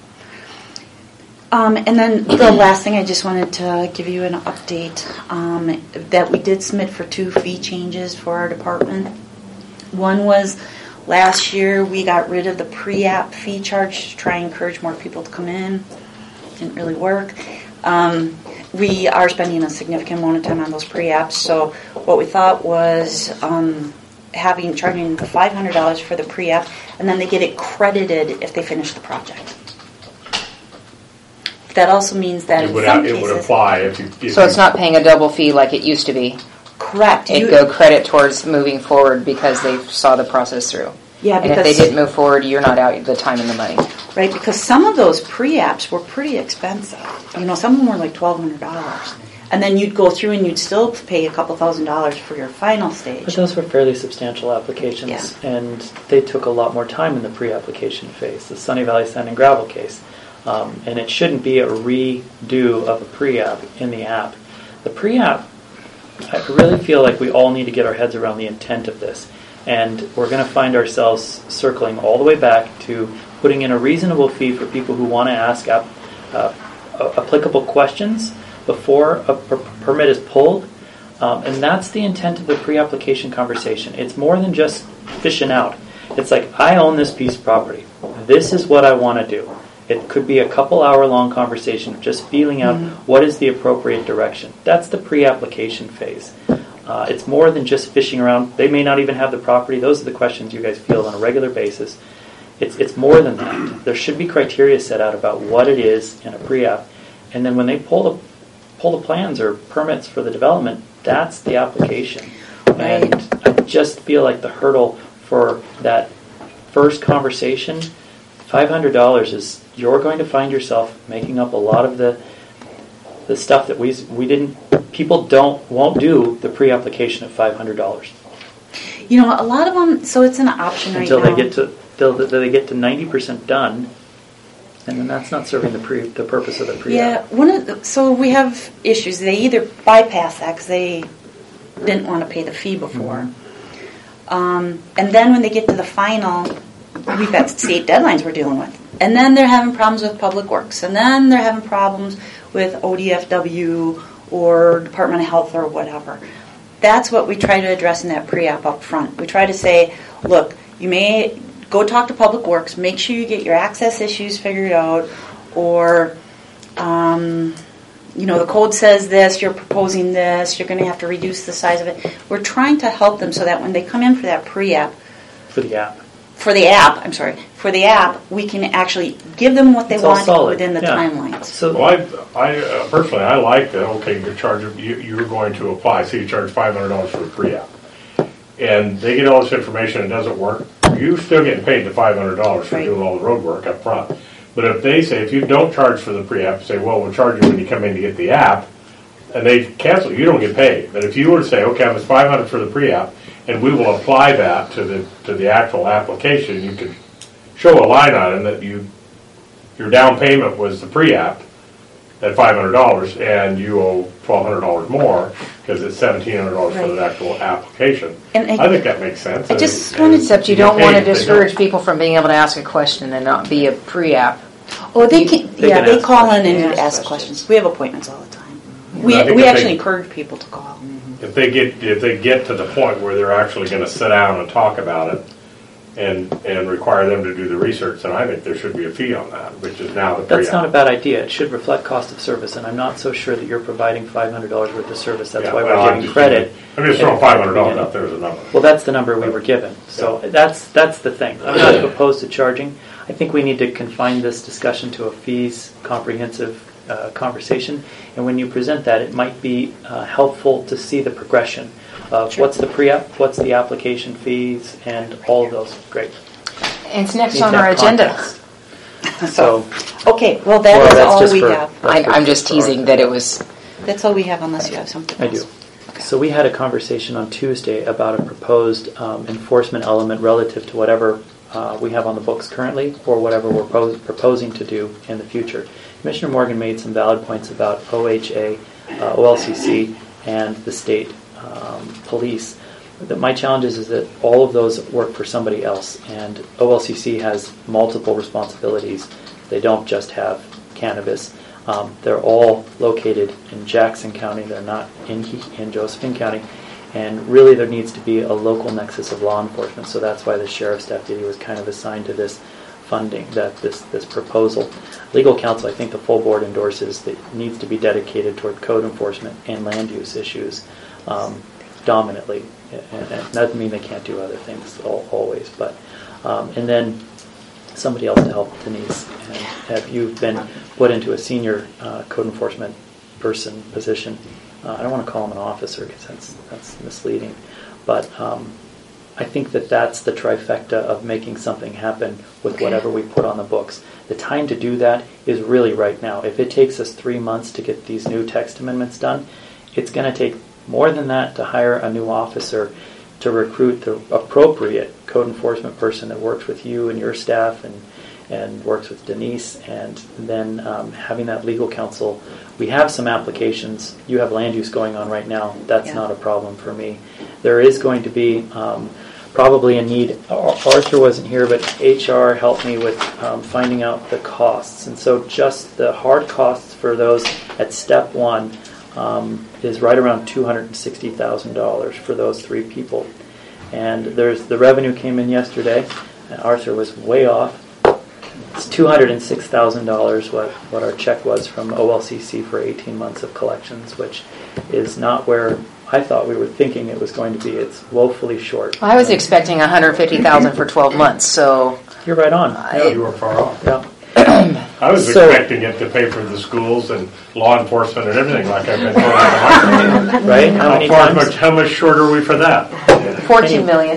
Um, and then the last thing, I just wanted to give you an update um, that we did submit for two fee changes for our department. One was last year we got rid of the pre-app fee charge to try and encourage more people to come in. Didn't really work. Um, we are spending a significant amount of time on those pre-apps, so what we thought was um, having charging the five hundred dollars for the pre-app, and then they get it credited if they finish the project. That also means that It in would, some it would cases, apply if you. If So it's you- not paying a double fee like it used to be. correct. It'd You- go credit towards moving forward because they saw the process through. yeah, And if because they didn't move forward, you're not out the time and the money. right because some of those pre-apps were pretty expensive. You know, some of them were like twelve hundred dollars, and then you'd go through and you'd still pay a couple thousand dollars for your final But stage. those were fairly substantial applications, Yeah. and they took a lot more time in the pre-application phase, the Sunny Valley Sand and Gravel case. Um, and it shouldn't be a redo of a pre-app in the app. The pre-app, I really feel like we all need to get our heads around the intent of this. And we're going to find ourselves circling all the way back to putting in a reasonable fee for people who want to ask app, uh, applicable questions before a per- permit is pulled. Um, and that's the intent of the pre-application conversation. It's more than just fishing out. It's like, I own this piece of property. This is what I want to do. It could be a couple hour long conversation of just feeling out Mhm. what is the appropriate direction. That's the pre-application phase. Uh, it's more than just fishing around. They may not even have the property. Those are the questions you guys field on a regular basis. It's it's more than that. There should be criteria set out about what it is in a pre-app. And then when they pull the, pull the plans or permits for the development, that's the application. And I just feel like the hurdle for that first conversation, five hundred dollars is, you're going to find yourself making up a lot of the the stuff that we we didn't, people don't, won't do the pre-application at five hundred dollars You know, a lot of them. So it's an option right until now. they get to till they get to ninety percent done, and then that's not serving the pre the purpose of the pre-app. Yeah, one of the, so we have issues. They either bypass that because they didn't want to pay the fee before, um, and then when they get to the final, we've got state deadlines we're dealing with, and then they're having problems with Public Works, and then they're having problems with O D F W or Department of Health or whatever. That's what we try to address in that pre-app up front. We try to say, look, you may go talk to Public Works, make sure you get your access issues figured out, or, um, you know, the code says this, you're proposing this, you're going to have to reduce the size of it. We're trying to help them so that when they come in for that pre-app, For the app. for the app, I'm sorry, for the app, we can actually give them what they It's all want solid. within the Yeah. timelines. So Well, I, I uh, personally, I like that. Okay, you're charging. You, you're going to apply. So you charge five hundred dollars for a pre-app, and they get all this information. and It doesn't work. You're still getting paid the five hundred dollars for Right. doing all the road work up front. But if they say if you don't charge for the pre-app, say, well, we'll charge you when you come in to get the app, and they cancel, you don't get paid. But if you were to say, okay, it's five hundred dollars for the pre-app, and we will apply that to the to the actual application, you could show a line on it that you your down payment was the pre-app at five hundred dollars, and you owe twelve hundred dollars more because it's seventeen hundred dollars for Right. the actual application. And I- I think that makes sense. I And- just and wanted- Except you get don't want paid to if they discourage don't. people from being able to ask a question and not be a pre-app. Oh, they can, They yeah, can they ask call in questions. and Ask ask questions. questions. We have appointments all the time. We, I think we if actually they- encourage people to call. If they get if they get to the point where they're actually going to sit down and talk about it, and, and require them to do the research, then I think there should be a fee on that, which is now the pre-app. That's not a bad idea. It should reflect cost of service, and I'm not so sure that you're providing five hundred dollars worth of service. That's Yeah, why well, we're I'm giving just credit. thinking- I'm just throwing five hundred dollars out there as a number. Well, that's the number we were given. So that's that's the thing. I'm not opposed to charging. I think we need to confine this discussion to a fees comprehensive uh, conversation. And when you present that, it might be uh, helpful to see the progression of Sure. what's the pre-app, what's the application fees, and all of those. Great. And it's next Need on to our have agenda. context. So, Okay, well, that well, is that's all just we for- have. that's I, for- I'm just for teasing our- that it was. That's all we have unless you have something I else. do. So we had a conversation on Tuesday about a proposed um, enforcement element relative to whatever uh, we have on the books currently or whatever we're pos- proposing to do in the future. Commissioner Morgan made some valid points about O H A, uh, O L C C, and the state um, police. That my challenge is, is that all of those work for somebody else, and O L C C has multiple responsibilities. They don't just have cannabis. Um, they're all located in Jackson County. They're not in in Josephine County, and really there needs to be a local nexus of law enforcement. So that's why the sheriff's deputy was kind of assigned to this funding, that this this proposal. Legal counsel, I think the full board endorses that it needs to be dedicated toward code enforcement and land use issues um, dominantly. And that doesn't mean they can't do other things all, always, but um, and then somebody else to help Denise. And have you been put into a senior uh, code enforcement person position? Uh, I don't want to call him an officer because that's that's misleading, but um, I think that that's the trifecta of making something happen with Okay. whatever we put on the books. The time to do that is really right now. If it takes us three months to get these new text amendments done, it's going to take more than that to hire a new officer to recruit the appropriate code enforcement person that works with you and your staff and and works with Denise, and then um, having that legal counsel. We have some applications. You have land use going on right now. That's Yeah. not a problem for me. There is going to be um, probably a need. Ar- Arthur wasn't here, but H R helped me with um, finding out the costs. And so just the hard costs for those at step one um, is right around two hundred sixty thousand dollars for those three people. And there's the revenue came in yesterday. And Arthur was way off. It's two hundred six thousand dollars what, what our check was from O L C C for eighteen months of collections, which is not where I thought we were thinking it was going to be. It's woefully short. I was expecting one hundred fifty thousand dollars for twelve months, so You're right on. Yeah, you were far off. Yeah. I was So- expecting it to pay for the schools and law enforcement and everything like I've been told. Right? How How many far times? much, how much short are we for that? fourteen million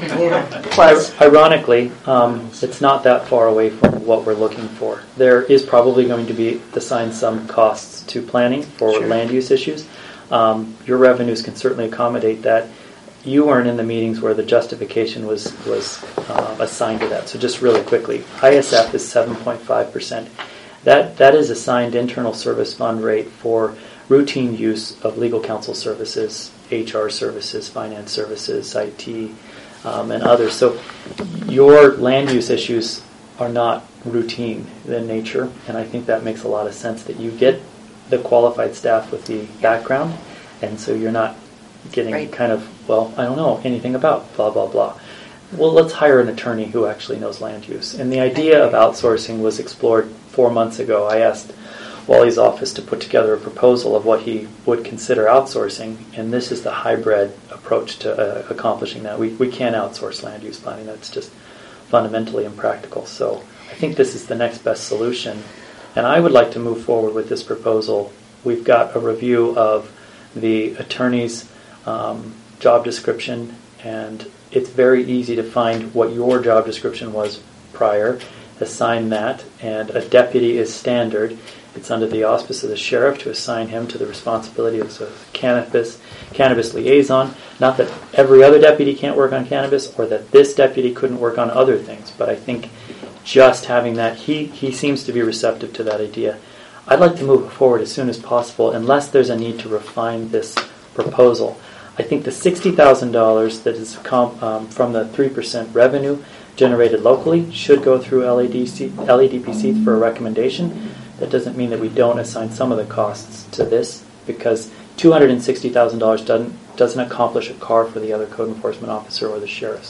plus. Ironically, um, it's not that far away from what we're looking for. There is probably going to be assigned some costs to planning for Sure. land use issues. Um, your revenues can certainly accommodate that. You weren't in the meetings where the justification was was uh, assigned to that. So just really quickly, I S F is seven point five percent. That that is assigned internal service fund rate for routine use of legal counsel services, H R services, finance services, I T, um, and others. So your land use issues are not routine in nature, and I think that makes a lot of sense that you get the qualified staff with the background, and so you're not getting Right. kind of, well, I don't know anything about blah, blah, blah. Well, let's hire an attorney who actually knows land use. And the idea of outsourcing was explored four months ago. I asked Wally's office to put together a proposal of what he would consider outsourcing, and this is the hybrid approach to uh, accomplishing that. We, we can't outsource land use planning. That's just fundamentally impractical. So I think this is the next best solution. And I would like to move forward with this proposal. We've got a review of the attorney's um, job description, and it's very easy to find what your job description was prior, assign that, and a deputy is standard. It's under the auspice of the sheriff to assign him to the responsibility of a cannabis cannabis liaison. Not that every other deputy can't work on cannabis or that this deputy couldn't work on other things, but I think just having that, he, he seems to be receptive to that idea. I'd like to move forward as soon as possible unless there's a need to refine this proposal. I think the sixty thousand dollars that is comp, um, from the three percent revenue generated locally should go through L A D C, L A D P C for a recommendation. That doesn't mean that we don't assign some of the costs to this, because two hundred sixty thousand dollars doesn't, doesn't accomplish a car for the other code enforcement officer or the sheriff's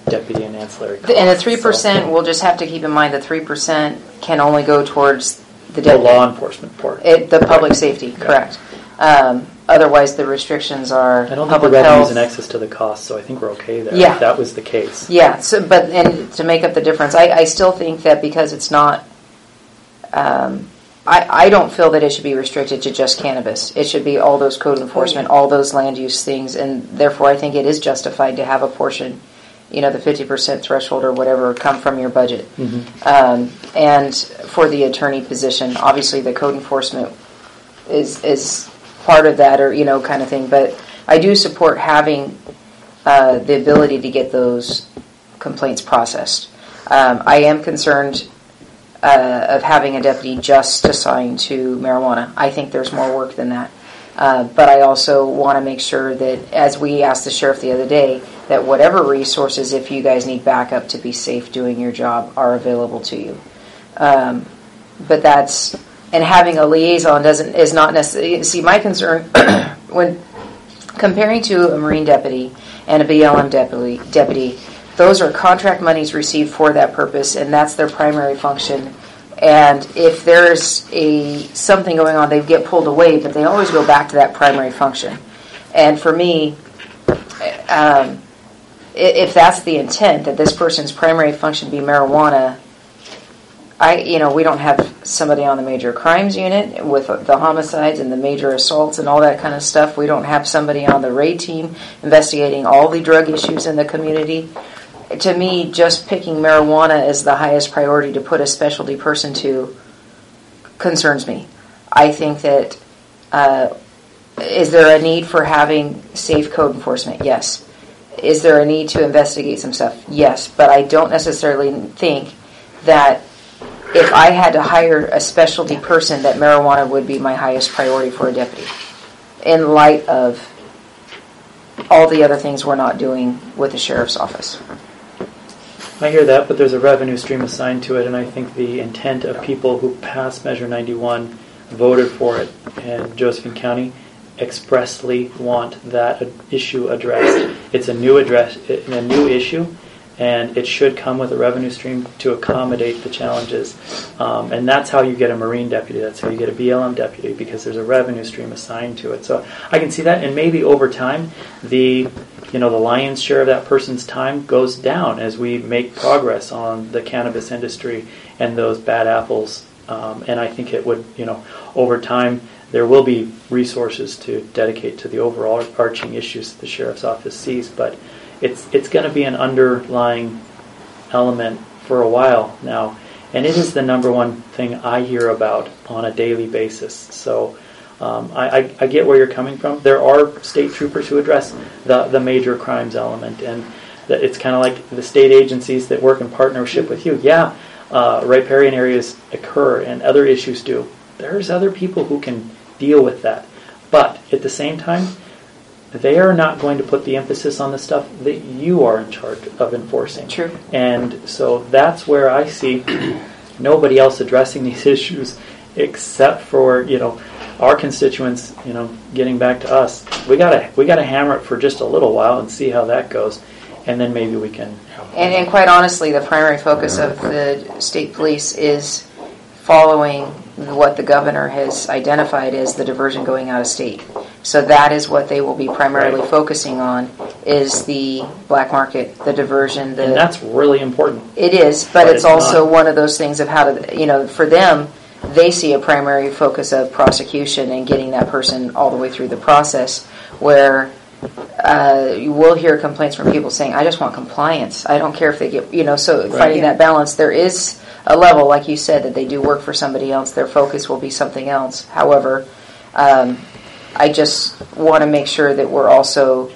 deputy and ancillary costs. And the three So- percent, we'll just have to keep in mind the three percent can only go towards the The deputy. law enforcement part. It, the public safety, correct. Um, otherwise, the restrictions are I don't think the public revenue's health. in excess to the cost, so I think we're okay there. Yeah. If that was the case. Yeah, so, but, and to make up the difference, I, I still think that because it's not, um, I, I don't feel that it should be restricted to just cannabis. It should be all those code enforcement, all those land use things, and therefore I think it is justified to have a portion, you know, the fifty percent threshold or whatever, come from your budget. Mm-hmm. Um, and for the attorney position, obviously the code enforcement is is part of that, or you know, kind of thing. But I do support having uh, the ability to get those complaints processed. Um, I am concerned uh, of having a deputy just assigned to marijuana. I think there's more work than that. Uh, but I also want to make sure that, as we asked the sheriff the other day, that whatever resources, if you guys need backup to be safe doing your job, are available to you. Um, but that's, and having a liaison doesn't is not necessarily. See, my concern when comparing to a Marine deputy and a B L M deputy, deputy, those are contract monies received for that purpose, and that's their primary function. And if there's a something going on, they get pulled away, but they always go back to that primary function. And for me, um, if that's the intent, that this person's primary function be marijuana, I, you know, we don't have somebody on the major crimes unit with the homicides and the major assaults and all that kind of stuff. We don't have somebody on the raid team investigating all the drug issues in the community. To me, just picking marijuana as the highest priority to put a specialty person to concerns me. I think that, uh, is there a need for having safe code enforcement? Yes. Is there a need to investigate some stuff? Yes. But I don't necessarily think that if I had to hire a specialty person, that marijuana would be my highest priority for a deputy, in light of all the other things we're not doing with the sheriff's office. I hear that, but there's a revenue stream assigned to it, and I think the intent of people who passed Measure ninety-one, voted for it, and Josephine County expressly want that issue addressed. It's a new address, a new issue, and it should come with a revenue stream to accommodate the challenges. Um, and that's how you get a Marine deputy. That's how you get a B L M deputy, because there's a revenue stream assigned to it. So I can see that, and maybe over time, the you know the lion's share of that person's time goes down as we make progress on the cannabis industry and those bad apples. Um, and I think it would, you know, over time, there will be resources to dedicate to the overall arching issues that the sheriff's office sees, but it's it's going to be an underlying element for a while now, and it is the number one thing I hear about on a daily basis. So um, I, I, I get where you're coming from. There are state troopers who address the, the major crimes element, and that it's kind of like the state agencies that work in partnership with you. Yeah, uh, riparian areas occur, and other issues do. There's other people who can deal with that, but at the same time, they are not going to put the emphasis on the stuff that you are in charge of enforcing. True. And so that's where I see nobody else addressing these issues except for, you know, our constituents, you know, getting back to us. We gotta we gotta hammer it for just a little while and see how that goes, and then maybe we can. And, and quite honestly, the primary focus of the state police is following what the governor has identified as the diversion going out of state. So that is what they will be primarily Right. focusing on, is the black market, the diversion. The, And that's really important. it is, but, But it's, it's also not. one of those things of how to, you know, for them, they see a primary focus of prosecution and getting that person all the way through the process, where uh, you will hear complaints from people saying, I just want compliance. I don't care if they get, you know, so Right. finding that balance. There is a level, like you said, that they do work for somebody else. Their focus will be something else. However, um, I just want to make sure that we're also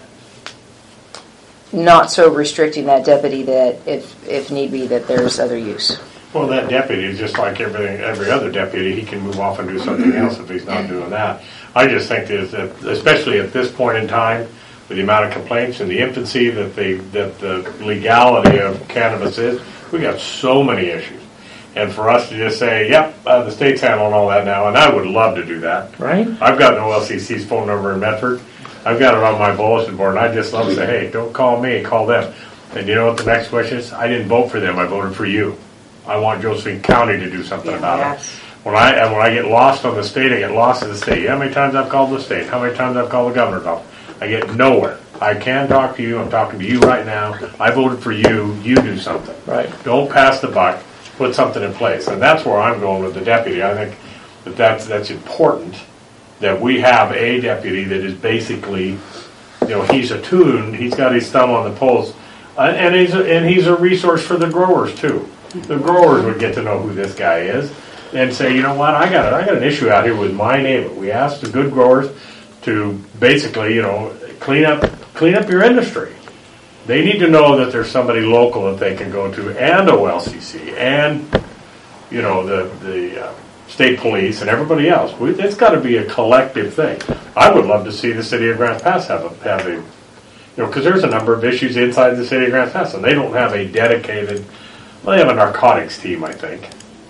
not so restricting that deputy that if, if need be, that there's other use. Well, that deputy is just like everything, every other deputy. He can move off and do something else if he's not doing that. I just think that, that especially at this point in time, with the amount of complaints and the infancy that the that the legality of cannabis is, we got so many issues. And for us to just say, yep, uh, the state's handling all that now, and I would love to do that. Right? I've got O L C C's phone number in Medford. I've got it on my bulletin board, and I just love to say, hey, don't call me, call them. And you know what the next question is? I didn't vote for them, I voted for you. I want Josephine County to do something Yeah, about yes. it. When I and when I get lost on the state, I get lost in the state. You know how many times I've called the state? How many times I've called the governor's office? I get nowhere. I can talk to you. I'm talking to you right now. I voted for you. You do something. Right. Don't pass the buck. Put something in place. And that's where I'm going with the deputy. I think that that's, that's important, that we have a deputy that is basically, you know, he's attuned. He's got his thumb on the pulse. Uh, and, he's a, and he's a resource for the growers, too. The growers would get to know who this guy is and say, you know what, I got, I got an issue out here with my neighbor. We asked the good growers to basically, you know, clean up clean up your industry. They need to know that there's somebody local that they can go to, and O L C C, and, you know, the, the uh, state police and everybody else. We, it's got to be a collective thing. I would love to see the city of Grants Pass have a, have a you know, because there's a number of issues inside the city of Grants Pass, and they don't have a dedicated, well, they have a narcotics team, I think.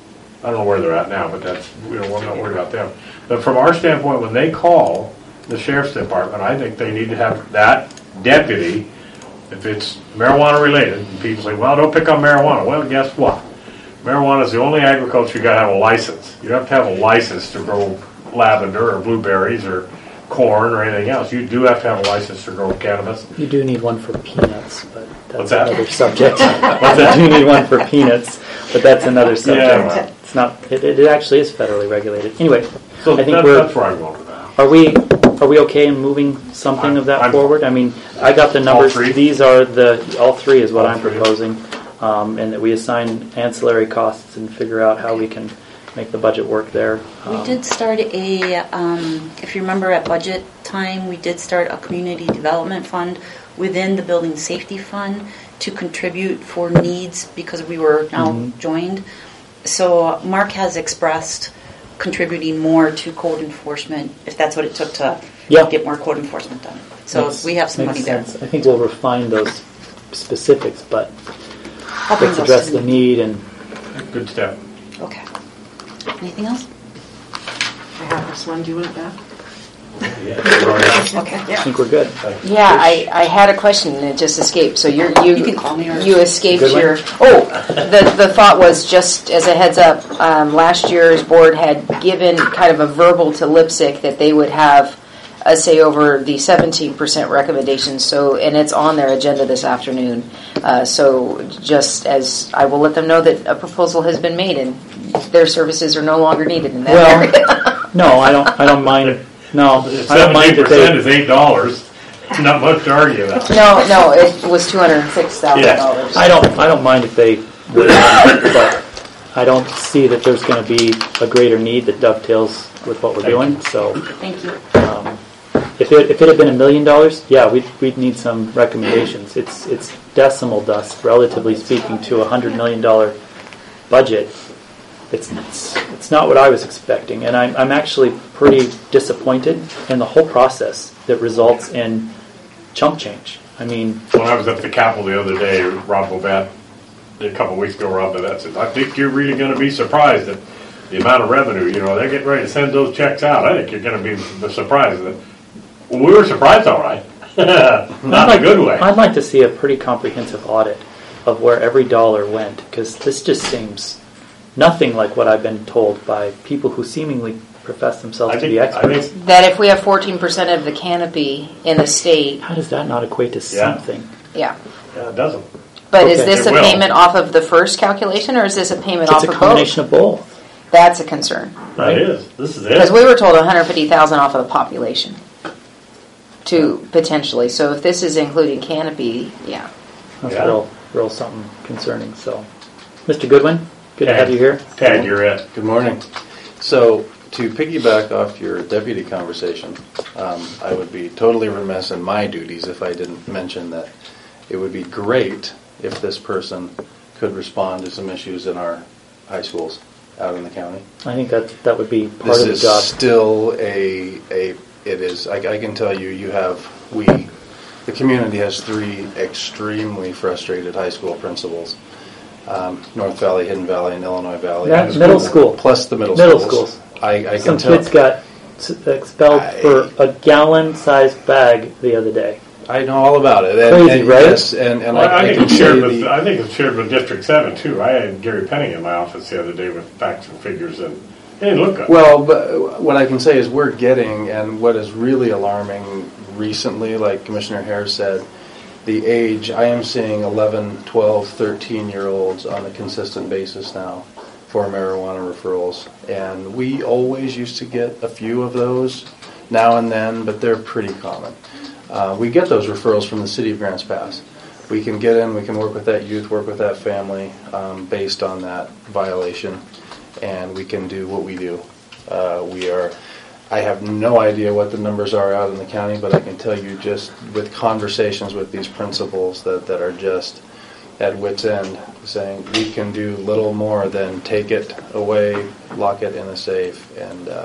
I don't know where they're at now, but that's, you know, I'm not worried about them. But from our standpoint, when they call the sheriff's department, I think they need to have that deputy, if it's marijuana related, and people say, well, don't pick on marijuana. Well, guess what? Marijuana is the only agriculture you got to have a license. You don't have to have a license to grow lavender or blueberries or corn or anything else. You do have to have a license to grow cannabis. You do need one for peanuts, but that's What's that? another subject. What's that? You do need one for peanuts, but that's another subject. Yeah. It's not. It, it actually is federally regulated. Anyway, So I think that, we're. that's where I'm going with that. Are we? Are we okay in moving something I'm- of that I'm- forward? I mean, I got the numbers. three? These are the all three is what All I'm three. proposing, um, and that we assign ancillary costs and figure out how we can make the budget work there. We Um, did start a, um, if you remember at budget time, we did start a community development fund within the building safety fund to contribute for needs because we were now Mhm. joined. So Mark has expressed contributing more to code enforcement if that's what it took to Yeah. get more code enforcement done. So makes- we have some makes money there. sense. I think we'll refine those specifics, but I'll bring let's those address to the you. need and. Good step. Okay. Anything else? I have this one. Do you want that? Okay. I think we're good. Yeah, I, I had a question and it just escaped. So you're, you You can call me or- you escaped Good one. your. Oh, the the thought was just as a heads up. Um, last year's board had given kind of a verbal to Lipsick that they would have a say over the seventeen percent recommendations. So and it's on their agenda this afternoon. Uh, so just as I will let them know that a proposal has been made and their services are no longer needed in that Well, area. no, I don't. I don't mind. No, I don't Seventeen mind that percent they. is eight dollars. Not much to argue about. No, no, it was two hundred six thousand dollars. I don't. I don't mind if they. Would, but I don't see that there's going to be a greater need that dovetails with what we're doing. So, Thank you. um, if it if it had been a million dollars, yeah, we'd we'd need some recommendations. It's it's decimal dust, relatively speaking, to a hundred million dollar budget. It's, it's it's not what I was expecting, and I'm I'm actually pretty disappointed in the whole process that results in chump change. I mean, When I was at the Capitol the other day, Rob Bobette, a couple of weeks ago, Rob Bobette said, I think you're really going to be surprised at the amount of revenue. You know, they're getting ready to send those checks out. I think you're going to be surprised. That, well, we were surprised, all right. Not in a good way. I'd like to see a pretty comprehensive audit of where every dollar went, because this just seems nothing like what I've been told by people who seemingly profess themselves I to be think, I experts. think That if we have fourteen percent of the canopy in the state, How does that not equate to Yeah. something? yeah. yeah, it doesn't. But is Okay. this It a will. payment off of the first calculation, or is this a payment It's off a of both? combination of both. That's a concern. Right. It is. This is Because it. we were told one hundred fifty thousand off of the population, to potentially. So if this is including canopy, yeah. That's Yeah. real, real something concerning. So, Mister Goodwin, good to Tag. have you here. Tag, you're it. Good morning. So, to piggyback off your deputy conversation, um, I would be totally remiss in my duties if I didn't mention that it would be great if this person could respond to some issues in our high schools out in the county. I think that that would be part This of the is job. still a, a, it is, I, I can tell you, you have, we, the community has three extremely frustrated high school principals. Um, North Valley, Hidden Valley, and Illinois Valley. That middle school. Plus the middle, Middle schools. schools. I, I Some can tell. kids got s- expelled I- for a gallon-sized bag the other day. I know all about it. And, Crazy, and, right? Yes, and, and Well, I, I, I think can it's shared say with, the, I think it's shared with District Seven too. I had Gary Penning in my office the other day with facts and figures, and it didn't look good. well, but what I can say is we're getting, and what is really alarming recently, like Commissioner Hare said, the age, I am seeing eleven, twelve, thirteen-year-olds on a consistent basis now for marijuana referrals. And we always used to get a few of those now and then, but they're pretty common. Uh, we get those referrals from the city of Grants Pass. We can get in, we can work with that youth, work with that family um, based on that violation, and we can do what we do. Uh, we are, I have no idea what the numbers are out in the county, but I can tell you just with conversations with these principals that, that are just at wit's end, saying we can do little more than take it away, lock it in a safe, and uh,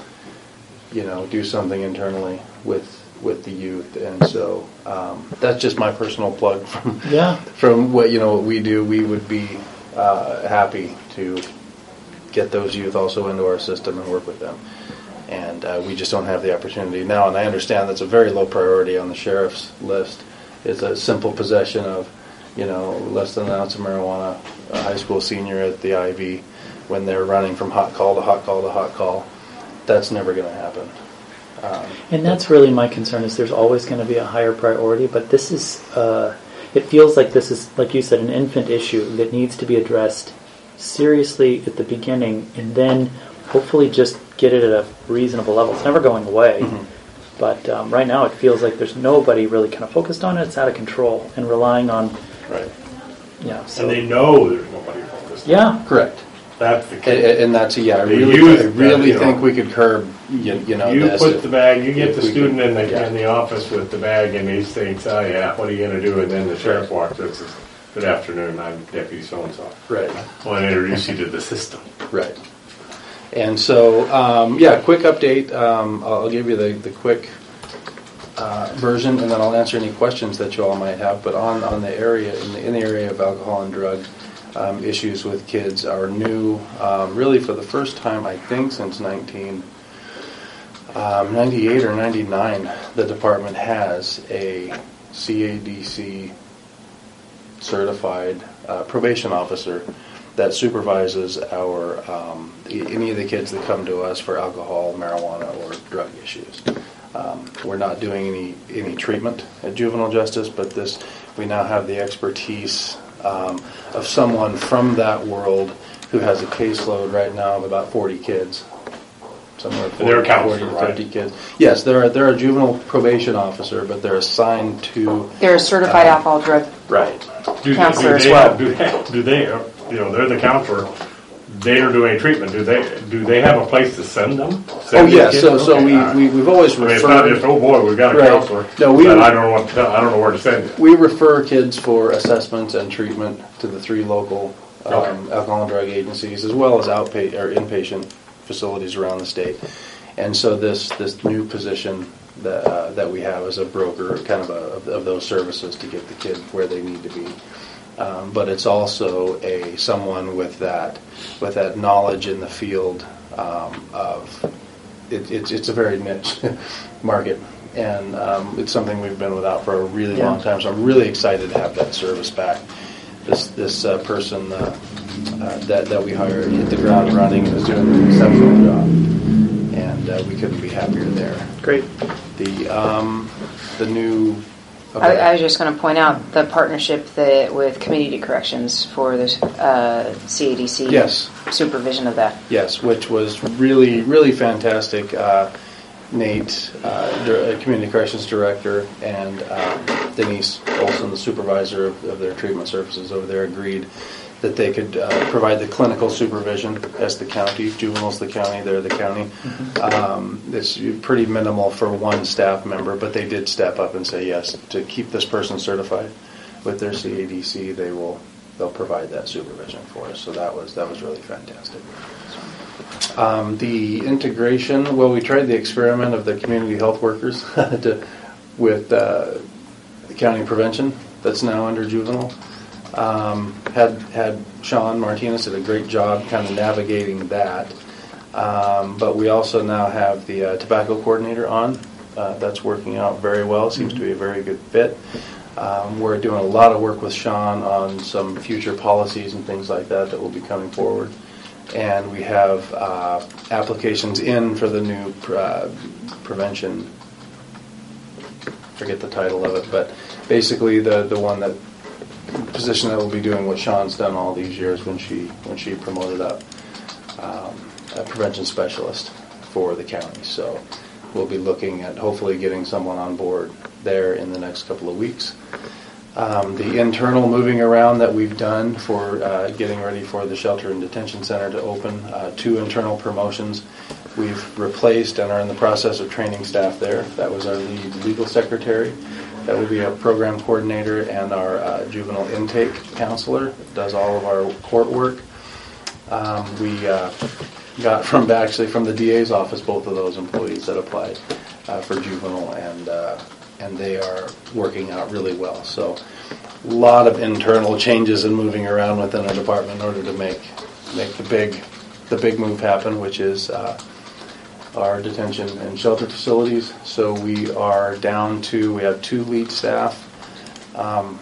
you know, do something internally with with the youth. And so um, that's just my personal plug from Yeah. from what you know what we do. We would be uh, happy to get those youth also into our system and work with them. And uh, we just don't have the opportunity now. And I understand that's a very low priority on the sheriff's list. It's a simple possession of, you know, less than an ounce of marijuana, a high school senior at the I V, when they're running from hot call to hot call to hot call. That's never going to happen. Um, And that's really my concern, is there's always going to be a higher priority, but this is, uh, it feels like this is, like you said, an infant issue that needs to be addressed seriously at the beginning, and then hopefully just get it at a reasonable level. It's never going away, Mhm. but um, right now it feels like there's nobody really kind of focused on it. It's out of control and relying on, right. yeah. So, and they know there's nobody focused. yeah, Correct. That's the And, key. and that's yeah. I The really, youth, I really you know, think we could curb you, you know You this. put if- the bag, you get if the we student could- in the yeah. in the office with the bag, and he thinks, "Oh yeah, what are you going to do?" And then the sheriff walks up and says, "Good afternoon, I'm Deputy So and So. Right. I want to introduce you to the system." Right. And so, um, yeah, quick update. Um, I'll I'll give you the, the quick uh, version, and then I'll answer any questions that you all might have. But on, on the area, in the, in the area of alcohol and drug um, issues with kids, are new, um, really for the first time, I think, since nineteen ninety-eight or ninety-nine, the department has a C A D C certified uh, probation officer that supervises our um, any of the kids that come to us for alcohol, marijuana, or drug issues. Um, we're not doing any any treatment at juvenile justice, but this we now have the expertise um, of someone from that world who has a caseload right now of about forty kids. Somewhere And they're a forty, counselor, forty to fifty right? kids. Yes, they're a, they're a juvenile probation officer, but they're assigned to They're a certified Um, alcohol drug right. Do they, counselor do as they well. have, do they, do they, you know, they're the counselor. They are doing treatment. Do they? Do they have a place to send them? Oh Send these yeah, kids? so so Okay, we, all right. we we've always I mean, it's not referred. just, oh boy, we've got a Right. counselor. No, we- but I don't know what. To, I don't know where to send you. We refer kids for assessments and treatment to the three local um, Okay. alcohol and drug agencies, as well as outpatient or inpatient facilities around the state. And so this this new position that uh, that we have as a broker, kind of a, of, of those services to get the kid where they need to be. Um, but it's also a someone with that with that knowledge in the field um, of it, it's it's a very niche market, and um, it's something we've been without for a really Yeah. long time. So I'm really excited to have that service back. This this uh, person uh, uh, that that we hired hit the ground running and is doing an exceptional job, and uh, we couldn't be happier there. great. The um, the new. I, I was just going to point out the partnership that with Community Corrections for the uh, C A D C Yes. supervision of that. Yes, which was really, really fantastic. Uh, Nate, uh, dir- uh, Community Corrections Director, and um, Denise Olson, the supervisor of, of their treatment services over there, agreed that they could uh, provide the clinical supervision as the county. Juveniles, the county, they're the county. Um, it's pretty minimal for one staff member, but they did step up and say yes, to keep this person certified with their C A D C, they will they'll provide that supervision for us. So that was that was really fantastic. Um, the integration, well, we tried the experiment of the community health workers to, with uh, the county prevention that's now under juvenile. Um, had had Sean Martinez did a great job kind of navigating that, um, but we also now have the uh, tobacco coordinator on Uh, that's working out very well. Seems to be a very good fit. Um, we're doing a lot of work with Sean on some future policies and things like that that will be coming forward. And we have uh, applications in for the new uh, prevention, forget the title of it, but basically the, the one that, position that will be doing what Sean's done all these years when she when she promoted up, um, a prevention specialist for the county. So we'll be looking at hopefully getting someone on board there in the next couple of weeks. Um, the internal moving around that we've done for uh, getting ready for the shelter and detention center to open, uh, two internal promotions. We've replaced and are in the process of training staff there. That was our lead legal secretary. That will be a program coordinator and our uh, juvenile intake counselor. Does all of our court work. Um, we uh, got from actually from the D A's office both of those employees that applied uh, for juvenile, and uh, and they are working out really well. So a lot of internal changes and moving around within our department in order to make make the big the big move happen, which is uh, our detention and shelter facilities. So we are down to, we have two lead staff um,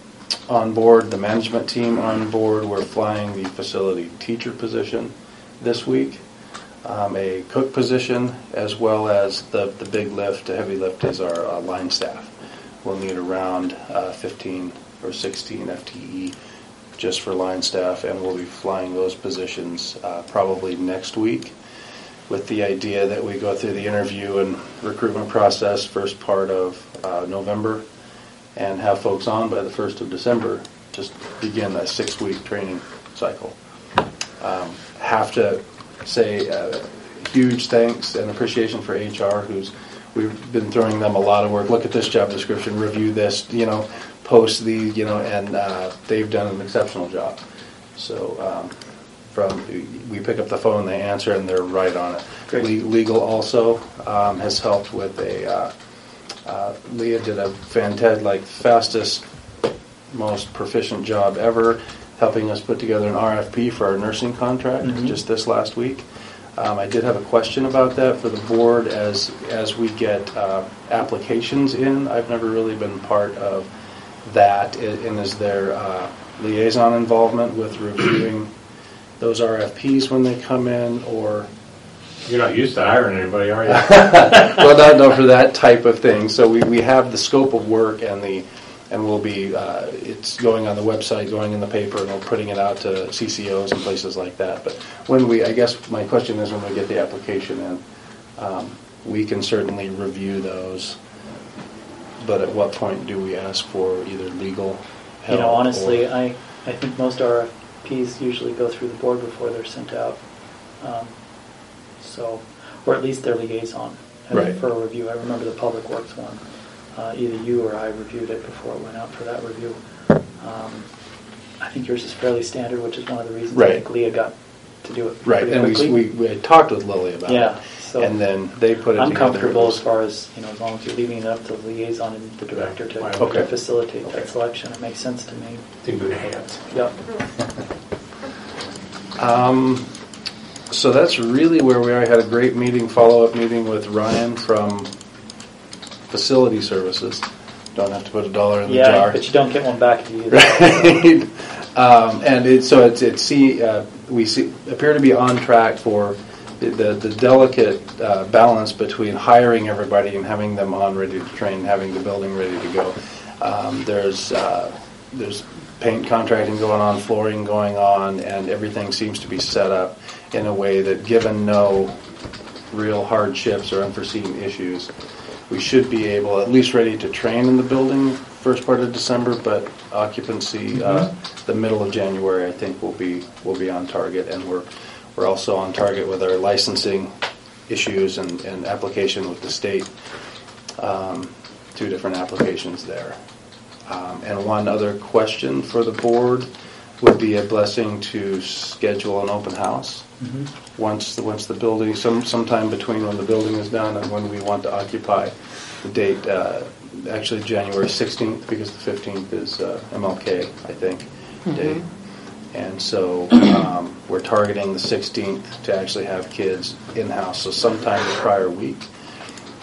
on board, the management team on board. We're flying the facility teacher position this week, um, a cook position, as well as the, the big lift, the heavy lift is our uh, line staff. We'll need around uh, fifteen or sixteen F T E just for line staff, and we'll be flying those positions uh, probably next week, with the idea that we go through the interview and recruitment process first part of uh, November and have folks on by the first of December, just begin that six-week training cycle. Um, have to say uh, huge thanks and appreciation for H R, who's we've been throwing them a lot of work. Look at this job description, review this, you know, post the, you know, and uh, they've done an exceptional job. So um, from we pick up the phone, they answer, and they're right on it. Le- legal also um, has helped with a. Uh, uh, Leah did a fantastic, like fastest, most proficient job ever, helping us put together an R F P for our nursing contract mm-hmm. just this last week. Um, I did have a question about that for the board as as we get uh, applications in. I've never really been part of that, and is there uh, liaison involvement with reviewing those R F Ps when they come in, or? You're not used to hiring anybody, are you? Well, not, not for that type of thing. So we, we have the scope of work, and the and we'll be uh, it's going on the website, going in the paper, and we're putting it out to C C Os and places like that. But when we, I guess my question is, when we get the application in, um, we can certainly review those. But at what point do we ask for either legal help? You know, honestly, or, I I think most R F Ps usually go through the board before they're sent out. Um, So, or at least their liaison right. for a review. I remember the Public Works one. Uh, either you or I reviewed it before it went out for that review. Um, I think yours is fairly standard, which is one of the reasons right. I think Leah got to do it right. pretty And quickly. we, we we had talked with Lily about yeah, it. So and then they put it I'm together. comfortable as far as, you know, as long as you're leaving it up to the liaison and the director to, Okay. to facilitate Okay. that selection. It makes sense to me. It's in good hands. Yep. Um, so that's really where we are. I had a great meeting, follow-up meeting with Ryan from Facility Services. Don't have to put a dollar in the yeah, jar. but you don't get one back to you. Right. um, and it, so it's it's see uh, we see appear to be on track for the the, the delicate uh, balance between hiring everybody and having them on ready to train, having the building ready to go. Um, there's uh, there's paint contracting going on, flooring going on, and everything seems to be set up in a way that, given no real hardships or unforeseen issues, we should be able, at least ready to train in the building first part of December, but occupancy mm-hmm. uh, the middle of January, I think, will be will be on target, and we're we're also on target with our licensing issues and, and application with the state. Um, two different applications there. Um, and one other question for the board would be a blessing to schedule an open house mm-hmm. once the, once the building, some sometime between when the building is done and when we want to occupy. The date, uh, actually January sixteenth, because the fifteenth is uh, M L K, I think, mm-hmm. day. And so um, we're targeting the sixteenth to actually have kids in-house. So sometime the prior week,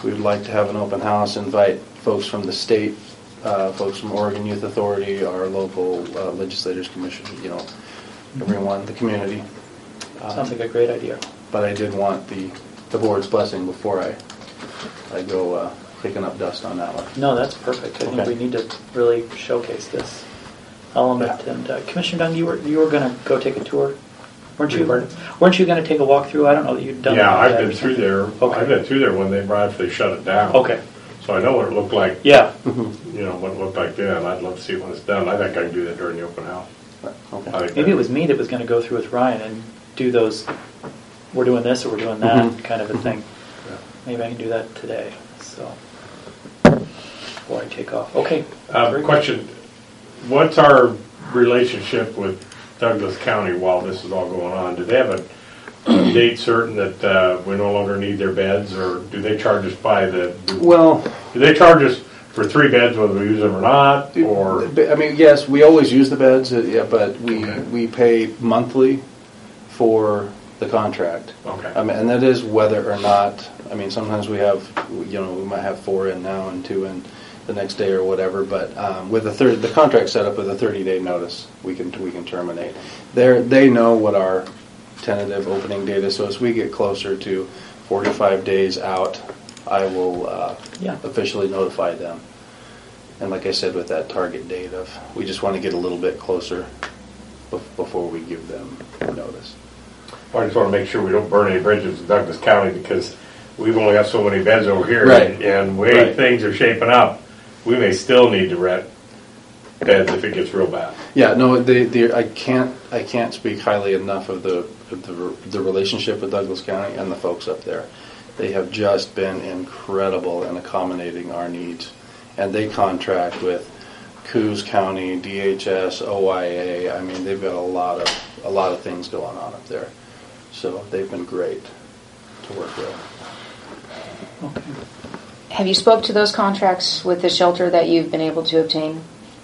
We would like to have an open house, invite folks from the state, uh, folks from Oregon Youth Authority, our local uh, legislators, commission, you know, everyone, the community. Sounds like a great idea. But I did want the, the board's blessing before I I go uh, picking up dust on that one. No, that's perfect. I think Okay. we need to really showcase this element. Yeah. And uh, Commissioner Dung, you were you were going to go take a tour, weren't you? Pardon? Weren't you going to take a walk through? I don't know that you'd done. Yeah, that I've yet been or through something. there. Okay. I've been through there when they briefly shut it down. Okay. So I know what it looked like. Yeah. You know what it looked like then. I'd love to see it when it's done. I think I can do that during the open house. Okay. I think Maybe it that- was me that was going to go through with Ryan and do those. We're doing this or we're doing that Mhm. kind of a thing. Yeah. Maybe I can do that today. So before I take off. Okay. Uh, Very good. question: what's our relationship with Douglas County while this is all going on? Do they have a date certain that uh, we no longer need their beds, or do they charge us by the? Well, Do they charge us for three beds whether we use them or not? Or I mean, yes, we always use the beds, uh, yeah, but we Okay. we pay monthly for the contract. okay, I mean, and that is whether or not. I mean, sometimes we have, you know, we might have four in now and two in the next day or whatever. But um, with the third, the contract set up with a thirty-day notice, we can we can terminate. They they know what our tentative opening date is. So as we get closer to forty-five days out, I will uh, Yeah. officially notify them. And like I said, with that target date of, we just want to get a little bit closer bef- before we give them notice. I just want to make sure we don't burn any bridges in Douglas County because we've only got so many beds over here, Right. and, and way Right. things are shaping up, we may still need to rent beds if it gets real bad. Yeah, no, they, they, I can't, I can't speak highly enough of the, of the, the relationship with Douglas County and the folks up there. They have just been incredible in accommodating our needs, and they contract with Coos County, D H S, O I A. I mean, they've got a lot of, a lot of things going on up there. So they've been great to work with. Okay. Have you spoke to those contracts with the shelter that you've been able to obtain?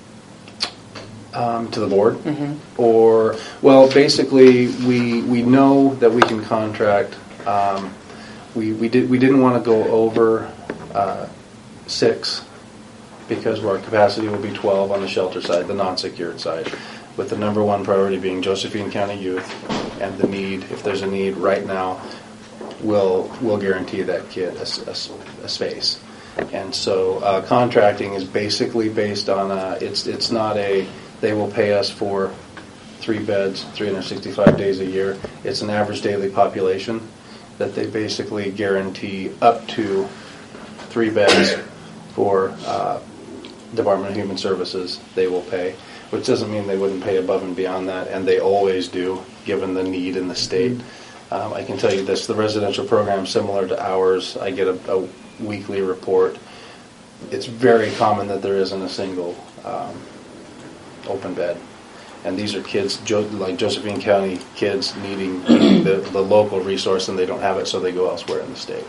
Um, to the board? Mm-hmm. Or, well, basically, we we know that we can contract. Um, we we did we didn't want to go over uh, six because our capacity will be twelve on the shelter side, the non-secured side, with the number one priority being Josephine County youth, and the need, if there's a need right now, we'll we'll guarantee that kid a, s- a s- a space. And so uh, contracting is basically based on a, it's it's not a they will pay us for three beds, three hundred sixty-five days a year. It's an average daily population that they basically guarantee up to three beds for uh, Department of Human Services. They will pay, which doesn't mean they wouldn't pay above and beyond that, and they always do, given the need in the state. Um, I can tell you this: the residential program, similar to ours, I get a, a weekly report. It's very common that there isn't a single um, open bed. And these are kids, jo- like Josephine County kids, needing the, the local resource, and they don't have it, so they go elsewhere in the state.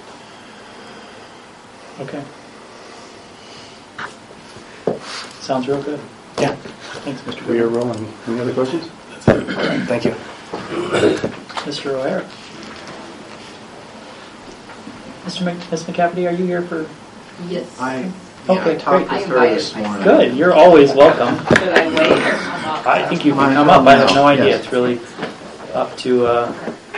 Okay. Sounds real good. Yeah. Thanks, Mister We are Goodman. rolling. Any other questions? All right, thank you. Mister O'Hara. Mister Mc, Miz McCafferty, are you here for? Yes. I, Okay, yeah, I talked great. with her this morning. Good. You're always welcome. Should I wait or come up? I think you can Mine come up. I have come no now, idea. yes. It's really up to uh,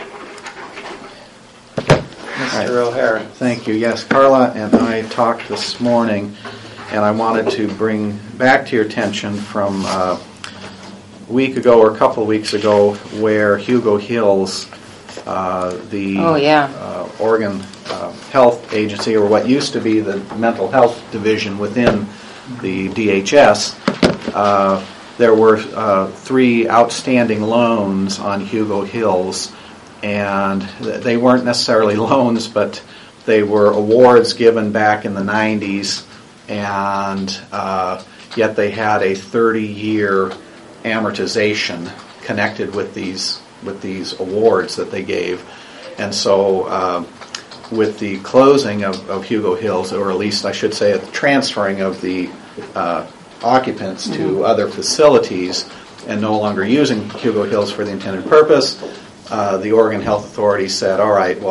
Mister O'Hara. Thank you. Yes, Carla and I talked this morning, and I wanted to bring back to your attention from uh, a week ago or a couple of weeks ago where Hugo Hills, uh, the Oh, yeah. uh, Oregon uh, Health Agency, or what used to be the Mental Health Division within the D H S, uh, there were uh, three outstanding loans on Hugo Hills, and th- they weren't necessarily loans, but they were awards given back in the nineties, and uh, yet they had a thirty-year amortization connected with these with these awards that they gave. And so uh, with the closing of, of Hugo Hills, or at least I should say the transferring of the uh, occupants to other facilities and no longer using Hugo Hills for the intended purpose, uh, the Oregon Health Authority said, all right, well,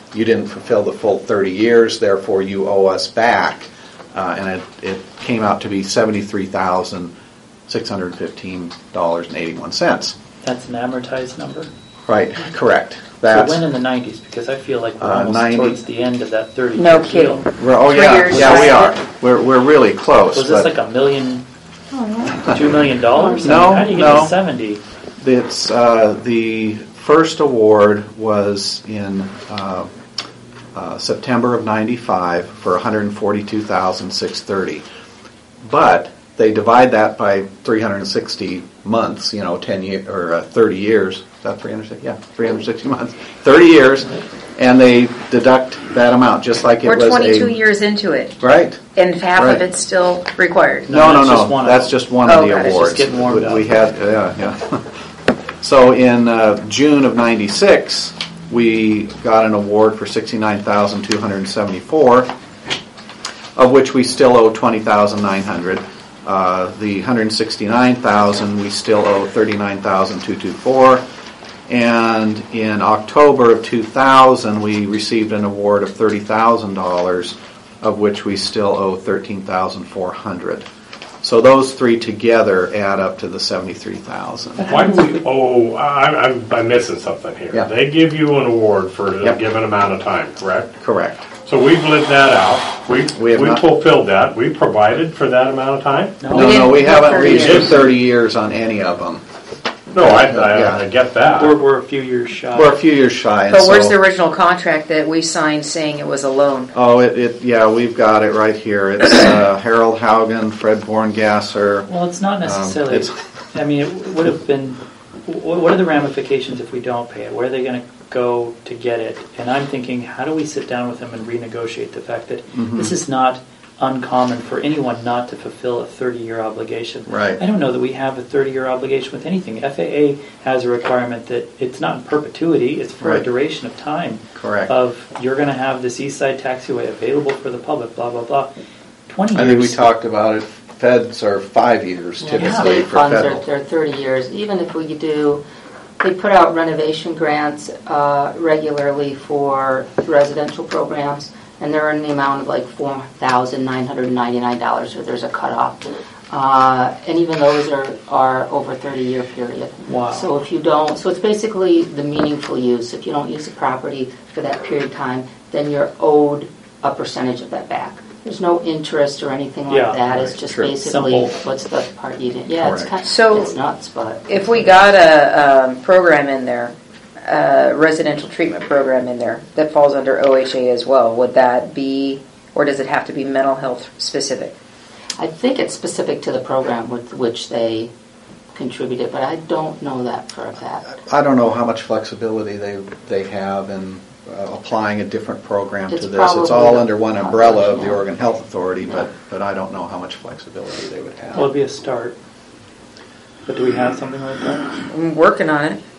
you didn't fulfill the full thirty years, therefore you owe us back. Uh, and it, it came out to be seventy-three thousand six hundred fifteen dollars and eighty-one cents. That's an amortized number? Right, correct. So That's, when in the nineties? Because I feel like we're Uh, almost ninety towards the end of that thirty-year No deal. kidding. we're, oh Three yeah, years yeah, we left. are. We're, we're really close. Was this but like a million, two million dollars? I No, mean, how do you get no. to seventy? It's, uh, the first award was in uh, uh, September of ninety-five for one hundred forty-two thousand six hundred thirty dollars. But they divide that by three hundred sixty months, you know, ten year, or uh, thirty years. Is that three hundred sixty? Yeah, three hundred sixty months. thirty years, and they deduct that amount just like it We're was twenty-two a... years into it, Right. and half Right. of it's still required. No, no, that's no. just one of That's them. just one Oh, of the okay. It's awards. just getting warmed we, up. we had, yeah, yeah. So in uh, June of ninety-six, we got an award for sixty-nine thousand two hundred seventy-four, of which we still owe twenty thousand nine hundred. Uh, the one hundred sixty-nine thousand we still owe thirty-nine thousand two hundred twenty-four. And in October of two thousand, we received an award of thirty thousand dollars, of which we still owe thirteen thousand four hundred. So those three together add up to the seventy-three thousand. Why do we, oh, I, I'm, I'm missing something here. Yeah. They give you an award for a Yep. given amount of time, correct? Correct. So we've lived that out. We, We have we not- fulfilled that. We provided for that amount of time? No, no, didn't we go haven't thirty reached years. thirty years on any of them. No, I, Yeah. I, I get that. We're, we're a few years shy. We're a few years shy. and But where's so- the original contract that we signed saying it was a loan? Oh, it, it, yeah, we've got it right here. It's uh, Harold Haugen, Fred Borngasser. Well, it's not necessarily. Um, it's- I mean, it would have been. What what are the ramifications if we don't pay it? Where are they going to go to get it? And I'm thinking, how do we sit down with them and renegotiate the fact that Mhm. this is not uncommon for anyone not to fulfill a thirty-year obligation. Right. I don't know that we have a thirty-year obligation with anything. F A A has a requirement that it's not in perpetuity; it's for a Right. duration of time. Correct. Of you're going to have this East Side Taxiway available for the public. Blah blah blah. Twenty I years. think we talked about it. Feds are five years Yeah. typically State for funds are, federal. they're thirty years. Even if we do, they put out renovation grants uh, regularly for residential programs, and they're in the amount of like four thousand nine hundred ninety-nine dollars, or there's a cutoff. Uh, and even those are, are over a thirty-year period. Wow. So if you don't, so it's basically the meaningful use. If you don't use the property for that period of time, then you're owed a percentage of that back. There's no interest or anything like Yeah, that. It's right, just true. basically Simple. what's the part you didn't. Yeah, it's Correct. kind So- it's nuts, but If we got a um, program in there, a residential treatment program in there that falls under O H A as well, would that be, or does it have to be mental health specific? I think it's specific to the program with which they contributed, but I don't know that for a fact. I don't know how much flexibility they they have in uh, applying a different program It's to this. It's probably all not under one much, umbrella of the yeah. Oregon Health Authority, but but I don't know how much flexibility they would have. Well, it'd be a start. But do we have something like that? I'm working on it.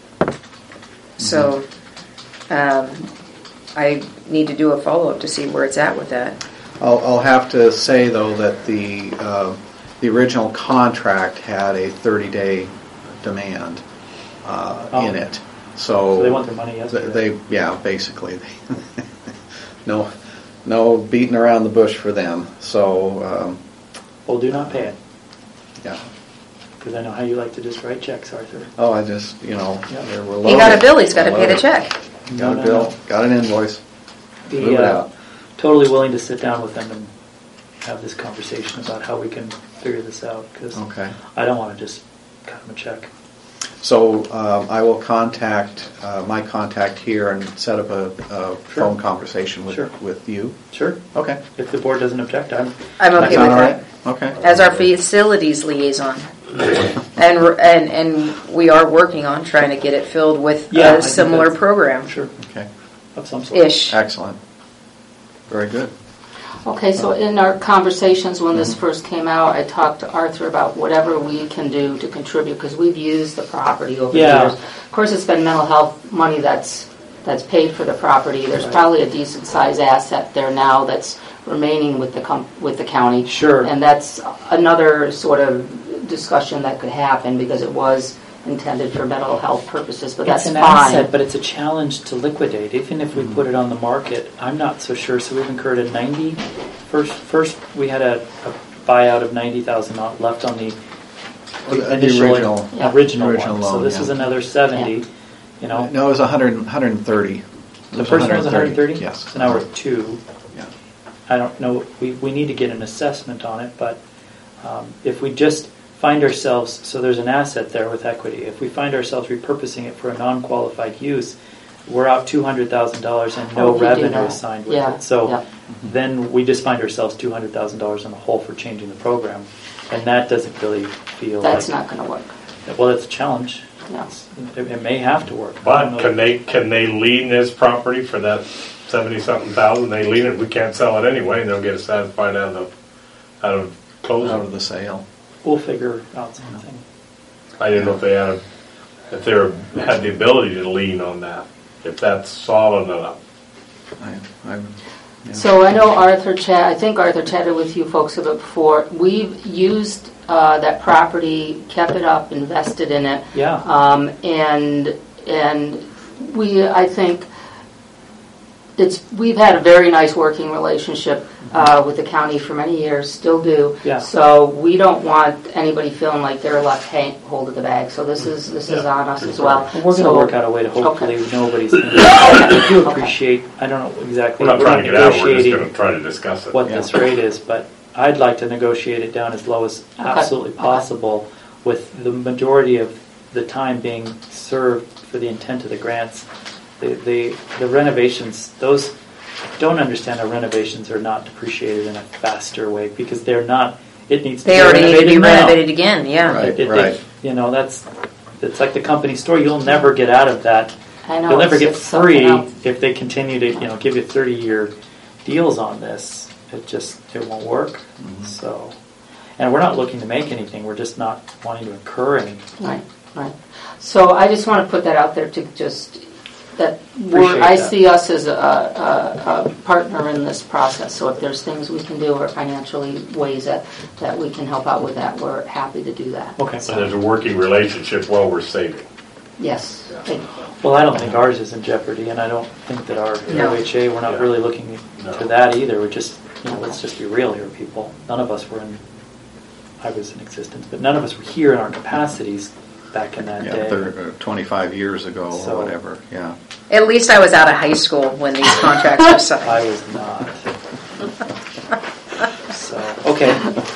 So um, I need to do a follow-up to see where it's at with that. I'll, I'll have to say though that the uh, the original contract had a thirty-day demand uh, Oh. in it, so, So they want their money th- yesterday. They yeah, basically, no no beating around the bush for them. So um, Well, do not pay it. yeah. Because I know how you like to just write checks, Arthur. Oh, I just you know Yeah. they were He got a loaded. bill, he's got to pay the Loaded. check. Got No, a no, bill, no. got an invoice. Be Move it uh, out. totally willing to sit down with them and have this conversation about how we can figure this out. Because Okay. I don't want to just cut them a check. So um, I will contact uh, my contact here and set up a, a phone conversation with Sure. with you. Sure. Okay. If the board doesn't object, I'm. I'm okay Sound with all that. right? Okay. As our facilities liaison. And, we're- and and we are working on trying to get it filled with Yeah, I a think similar that's- program. Sure. Okay. Of some sort. Ish. Excellent. Very good. Okay, so in our conversations when this first came out, I talked to Arthur about whatever we can do to contribute, because we've used the property over the Yeah. years. Of course, it's been mental health money that's that's paid for the property. There's Right. probably a decent sized asset there now that's remaining with the com- with the county. Sure. And that's another sort of discussion that could happen, because it was intended for mental health purposes, but It's that's an fine. asset, but it's a challenge to liquidate. Even if we put it on the market, I'm not so sure. So we've incurred a ninety. First, first we had a, a buyout of ninety thousand left on the, The- the initial original- Yeah. original, original one. So loan, this yeah. is another seventy. You know, No, it was one hundred, one hundred thirty. It the first one was one hundred thirty. Yes. So now we're at two. Yeah. I don't know. We we need to get an assessment on it, but um, if we just find ourselves, so there's an asset there with equity. If we find ourselves repurposing it for a non-qualified use, we're out two hundred thousand dollars and no Oh, we do revenue that. assigned with Yeah, it. So yeah. then we just find ourselves two hundred thousand dollars in the hole for changing the program, and that doesn't really feel That's like. not going to work. Well, it's a challenge. No. It's- It, it may have to work. I don't But know. can they, can they lien this property for that seventy-something thousand? They lien it, we can't sell it anyway, and they'll get it satisfied out of, out of Out of closing. the sale. We'll figure out something. I didn't know if they had, a- if they were- had the ability to lien on that, if that's solid enough. I, I, yeah. So I know Arthur chat. I think Arthur chatted with you folks about it before. We've used uh, that property, kept it up, invested in it, Yeah. um, and and we. I think it's. We've had a very nice working relationship uh, with the county for many years. Still do. Yeah. So we don't want anybody feeling like they're left hang, hold of the bag. So this is this is Yeah. on us as well. And we're going to So- work out a way to hopefully Okay. nobody's. I do appreciate. I don't know exactly. We're not trying to get out, we're just negotiating gonna try to discuss it. what Yeah. this rate is, but I'd like to negotiate it down as low as Okay. absolutely Okay. possible, with the majority of the time being served for the intent of the grants. The the, the renovations, those don't understand how renovations are not depreciated in a faster way because they're not. It needs to They be already need to be renovated now. renovated again, yeah. Right. It- it- You know, that's it's like the company store. You'll never get out of that. I know You'll never it's- get it's something free else. if they continue to, you know, give you thirty-year deals on this. It just it won't work. Mm-hmm. So, and we're not looking to make anything. We're just not wanting to incur anything. Right, right. So I just want to put that out there to just, that we're, Appreciate I that. see us as a, a, a partner in this process. So if there's things we can do or financially ways that, that we can help out with that, we're happy to do that. Okay. So there's a working relationship while we're saving. Yes. Thank you. Well, I don't think ours is in jeopardy, and I don't think that our No. O H A. We're not Yeah. really looking No. to that either. We're just, you know, let's just be real here, people. None of us were in. I was in existence, but none of us were here in our capacities back in that Yeah, day. thir- uh, twenty-five years ago So- or whatever, yeah. At least I was out of high school when these contracts were I signed. was not. So, okay.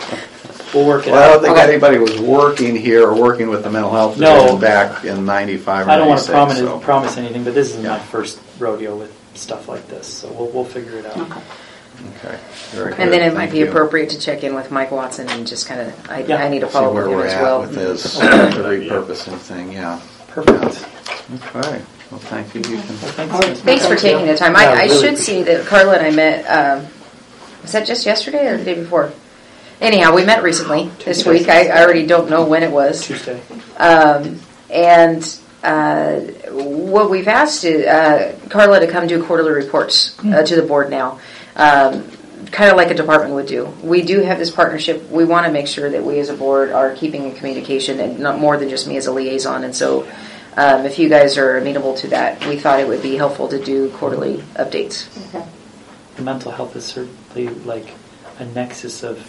We'll work it Well, I don't out. think Okay. anybody was working here or working with the mental health No. division back in ninety-five or I don't want to ninety-six. promise, so. promise anything, but this is Yeah. my first rodeo with stuff like this, so we'll, we'll figure it out. Okay. Okay, very good. And then it might Thank be you. appropriate to check in with Mike Watson and just kind of, I, Yeah. I need to See follow where with him we're as at well. with this, the repurposing thing, yeah. Perfect. Okay, well, thank you. You can. Well, thanks, All right. Miz Thanks for Thank you. taking the time. Yeah, I, I really should see that Carla and I met, um, was that just yesterday or the day before? Anyhow, we met recently this Tuesday. week. I, I already don't know when it was. Tuesday. Um, and uh, what we've asked is, uh, Carla to come do quarterly reports uh, to the board now, um, kind of like a department would do. We do have this partnership. We want to make sure that we as a board are keeping in communication and not more than just me as a liaison. And so um, if you guys are amenable to that, we thought it would be helpful to do quarterly updates. Okay. The mental health is certainly like a nexus of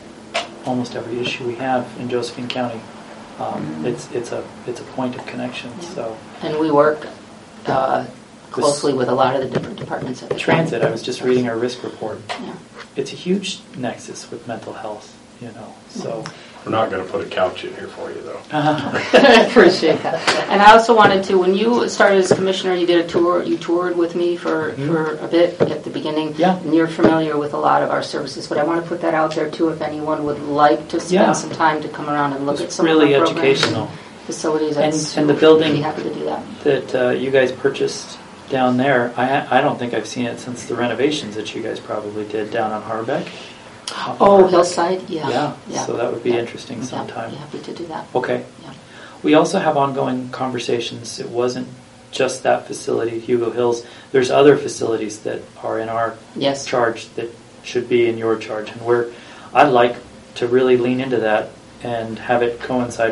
almost every issue we have in Josephine County. Um, it's it's a it's a point of connection. So And we work uh, closely with a lot of the different departments at the transit. I county. was just reading our risk report. Yeah. It's a huge nexus with mental health. You know. So We're not gonna put a couch in here for you, though. I appreciate that. And I also wanted to, when you started as commissioner, you did a tour, you toured with me for, for a bit at the beginning. Yeah. And you're familiar with a lot of our services, but I want to put that out there too, if anyone would like to spend Yeah. some time to come around and look at it's some really of our programs educational. and facilities. And- I'd and the building- be happy to do that. That uh, you guys purchased down there. I I don't think I've seen it since the renovations that you guys probably did down on Harbeck. Oh, Hillside, yeah. Yeah, so that would be interesting Yeah, sometime. be happy to do that. Okay. Yeah. We also have ongoing conversations. It wasn't just that facility, Hugo Hills. There's other facilities that are in our Yes. charge that should be in your charge. And we're, I'd like to really lean into that and have it coincide with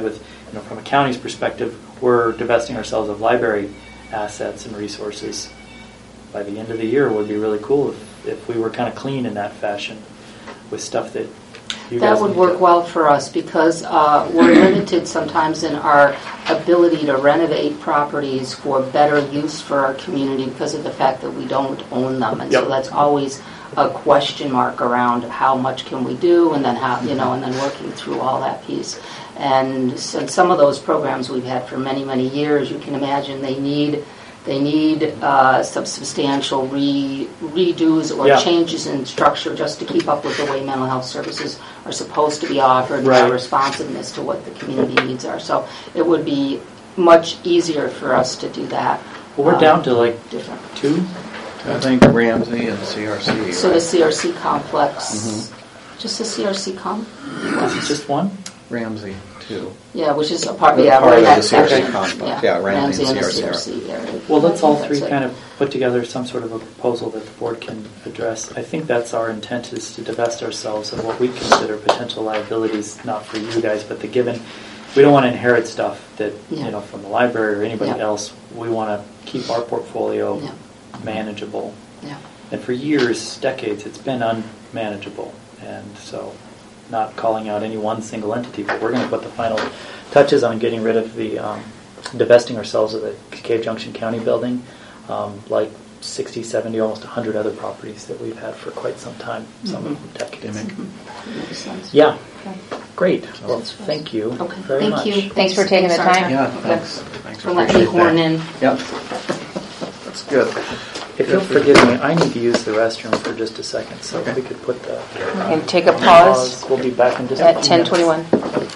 you know, from a county's perspective, we're divesting ourselves of library assets and resources. By the end of the year, it would be really cool if, if we were kind of clean in that fashion with stuff that you That guys would need work to- well for us because uh, we're limited sometimes in our ability to renovate properties for better use for our community because of the fact that we don't own them. And so Yep. that's always a question mark around how much can we do and then how, you know, and then working through all that piece. And since some of those programs we've had for many, many years, you can imagine they need They need uh, some substantial re- redos or Yeah. changes in structure just to keep up with the way mental health services are supposed to be offered and Right. our responsiveness to what the community needs are. So it would be much easier for us to do that. Well, we're um, down to like different. two. I think Ramsey and C R C. So the right? C R C complex, Mm-hmm. just the C R C com, Is it just one? Ramsey, too. yeah, which is a part, Well, yeah, part we're in of that the C R C section. complex. Yeah, Ramsey and and the C R C. C R C area. Well, let's all I think three that's kind it. of put together some sort of a proposal that the board can address. I think that's our intent, is to divest ourselves of what we consider potential liabilities, not for you guys, but the given. We don't want to inherit stuff that, Yeah. you know, from the library or anybody Yeah. else. We want to keep our portfolio Yeah. manageable. Yeah. And for years, decades, it's been unmanageable. And so, not calling out any one single entity, but we're going to put the final touches on getting rid of the, um, divesting ourselves of the Cave Junction County building, um, like sixty, seventy, almost one hundred other properties that we've had for quite some time, some of them decades. Makes sense. Yeah, Okay. great. Well, That's right. thank you Okay, very thank much. you. Thanks for taking the Thanks, time. Yeah, Okay. thanks. Thanks. For letting me Appreciate horn that. in. Yep. That's good. If you'll forgive me, I need to use the restroom for just a second, so if we could put the... And take a pause We'll be back in just a at few ten minutes. twenty-one.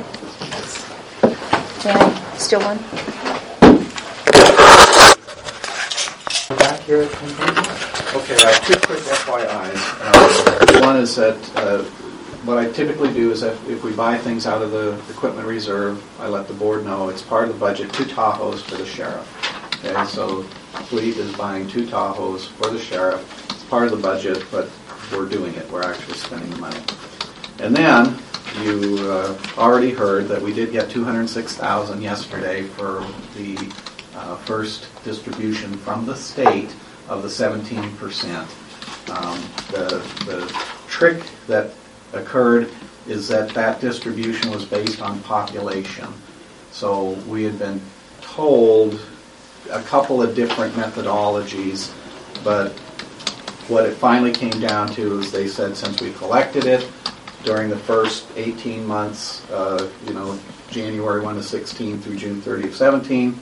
Jan, still one? We're back here at ten thirty. Okay, I have two quick F Y Is. Um, One is that uh, what I typically do is if, if we buy things out of the equipment reserve, I let the board know it's part of the budget, two Tahoes for the sheriff. Okay, so Fleet is buying two Tahoes for the sheriff. It's part of the budget, but we're doing it. We're actually spending the money. And then you uh, already heard that we did get two hundred six thousand dollars yesterday for the uh, first distribution from the state of the seventeen percent. Um, the, the trick that occurred is that that distribution was based on population. So we had been told a couple of different methodologies, but what it finally came down to is they said since we collected it during the first eighteen months, uh, you know, January first to sixteen through June thirtieth, seventeen,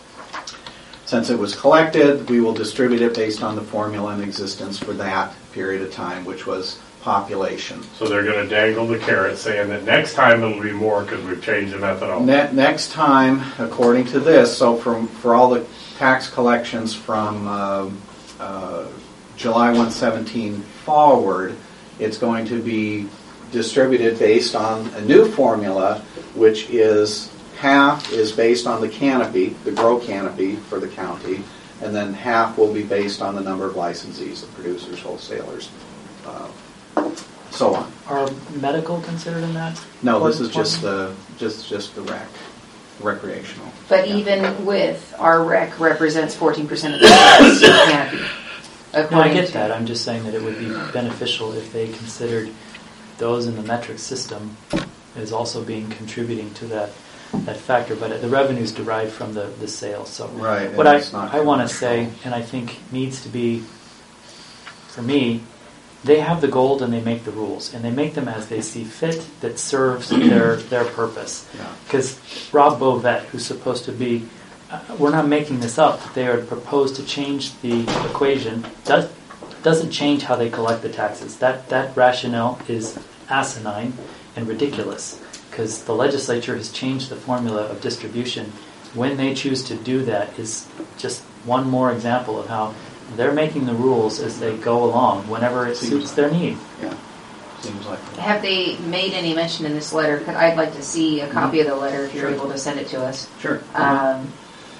since it was collected, we will distribute it based on the formula in existence for that period of time, which was population. So they're going to dangle the carrot saying that next time it'll be more because we've changed the methodology. Ne- next time, according to this, so from for all the tax collections from uh, uh, July first, seventeen forward, it's going to be distributed based on a new formula, which is half is based on the canopy, the grow canopy for the county, and then half will be based on the number of licensees, the producers, wholesalers, uh, so on. Are medical considered in that? No, this is Or- just the just just the rec, recreational. But even with, our rec represents fourteen percent of the canopy. No, I according get to- that. I'm just saying that it would be beneficial if they considered those in the metric system as also being contributing to that that factor. But the revenue's derived from the, the sales. So Right, what and I, it's not I want to commercial. say, and I think needs to be, for me, they have the gold and they make the rules. And they make them as they see fit that serves their, their purpose. Yeah. Because Rob Bovett, who's supposed to be, uh, we're not making this up, they are proposed to change the equation, does, doesn't change how they collect the taxes. That, that rationale is asinine and ridiculous, because the legislature has changed the formula of distribution. When they choose to do that is just one more example of how they're making the rules as they go along, whenever it Seems suits their need. Yeah, seems like. Have they made any mention in this letter? Could I'd like to see a copy of the letter if you're Sure. able to send it to us. Sure. Um,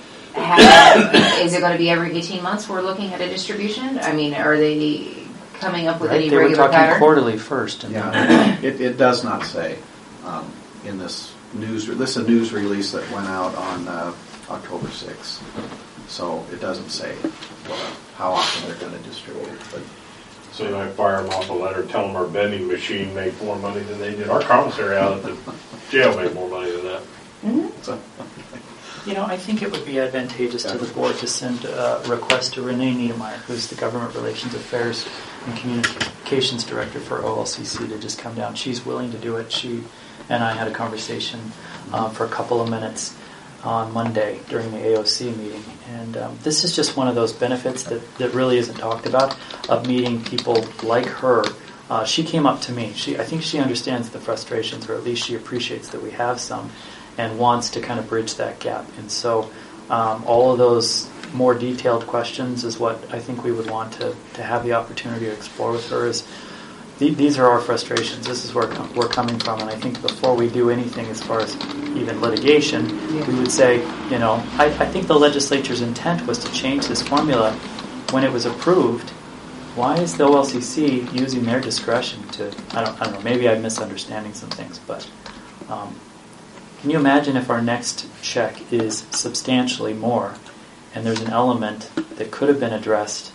have, is it going to be every eighteen months we're looking at a distribution? I mean, are they coming up with Right? any They were regular talking pattern? quarterly first. And then, Yeah, it, it does not say um, in this news, this is a news release that went out on uh, October sixth. So it doesn't say well, how often they're going to distribute it. But So then I fire them off a letter, tell them our vending machine made more money than they did. Our commissary out at the jail made more money than that. so, You know, I think it would be advantageous to the board to send a request to Renee Niedermeyer, who's the Government Relations Affairs and Communications Director for O L C C, to just come down. She's willing to do it. She and I had a conversation uh, for a couple of minutes on Monday during the A O C meeting. And um, this is just one of those benefits that, that really isn't talked about, of meeting people like her. Uh, she came up to me. She, I think she understands the frustrations, or at least she appreciates that we have some, and wants to kind of bridge that gap. And so um, all of those more detailed questions is what I think we would want to, to have the opportunity to explore with her. Is th- these are our frustrations. This is where com- we're coming from. And I think before we do anything as far as even litigation, we would say, you know, I, I think the legislature's intent was to change this formula when it was approved. Why is the O L C C using their discretion to, I don't, I don't know, maybe I'm misunderstanding some things, but um, can you imagine if our next check is substantially more and there's an element that could have been addressed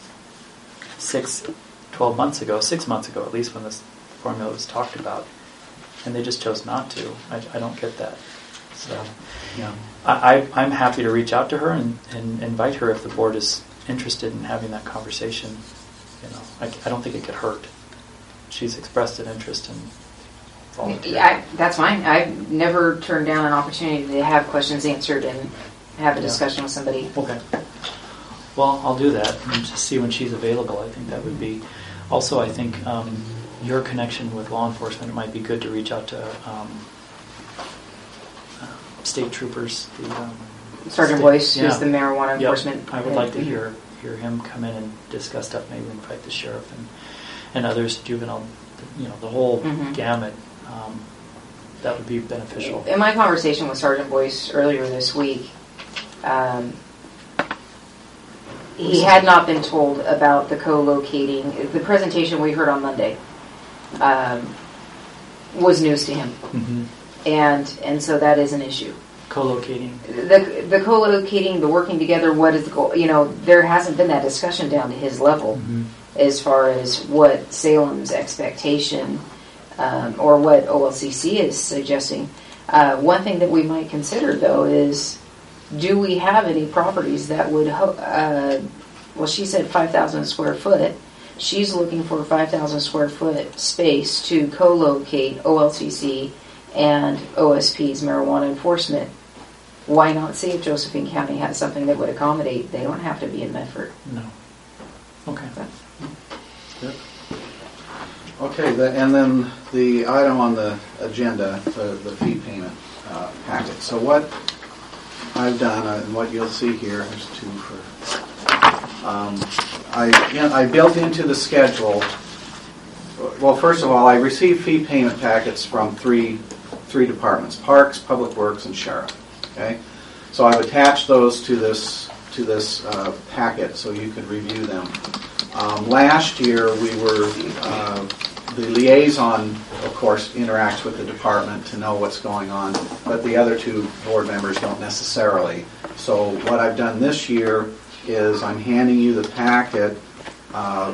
six, twelve months ago, six months ago, at least when this formula was talked about, and they just chose not to? I, I don't get that. So yeah. I, I, I'm happy to reach out to her and, and invite her if the board is interested in having that conversation. You know, I, I don't think it could hurt. She's expressed an interest in volunteering. Yeah, I, that's fine. I've never turned down an opportunity to have questions answered and have a Yeah. discussion with somebody. Okay. Well, I'll do that and just see when she's available. I think that would be. Also, I think um, your connection with law enforcement, it might be good to reach out to um, uh, state troopers. The, um, Sergeant state- Boyce, yeah. who's the marijuana Yep. enforcement. I would like to hear hear him come in and discuss stuff. Maybe invite the sheriff and and others, juvenile, you know, the whole Mhm. gamut. Um, that would be beneficial. In my conversation with Sergeant Boyce earlier this week, um, he had not been told about the co-locating. The presentation we heard on Monday um, was news to him, Mm-hmm. and and so that is an issue. Co-locating. The the co-locating, the working together. What is the goal? You know, there hasn't been that discussion down to his level Mm-hmm. as far as what Salem's expectation um, or what O L C C is suggesting. Uh, one thing that we might consider, though, is do we have any properties that would, ho- uh, well, she said five thousand square foot. She's looking for a five thousand square foot space to co-locate O L C C and O S P's marijuana enforcement. Why not see if Josephine County has something that would accommodate? They don't have to be in Medford. No. Okay. Good. Okay, the, and then the item on the agenda, the, the fee payment uh, packet. So what I've done, uh, and what you'll see here, there's two for. Um, I yeah, I built into the schedule. Well, first of all, I received fee payment packets from three three departments: Parks, Public Works, and Sheriff. Okay, so I've attached those to this to this uh, packet so you could review them. Um, last year, we were, uh, the liaison, of course, interacts with the department to know what's going on, but the other two board members don't necessarily. So what I've done this year is I'm handing you the packet uh,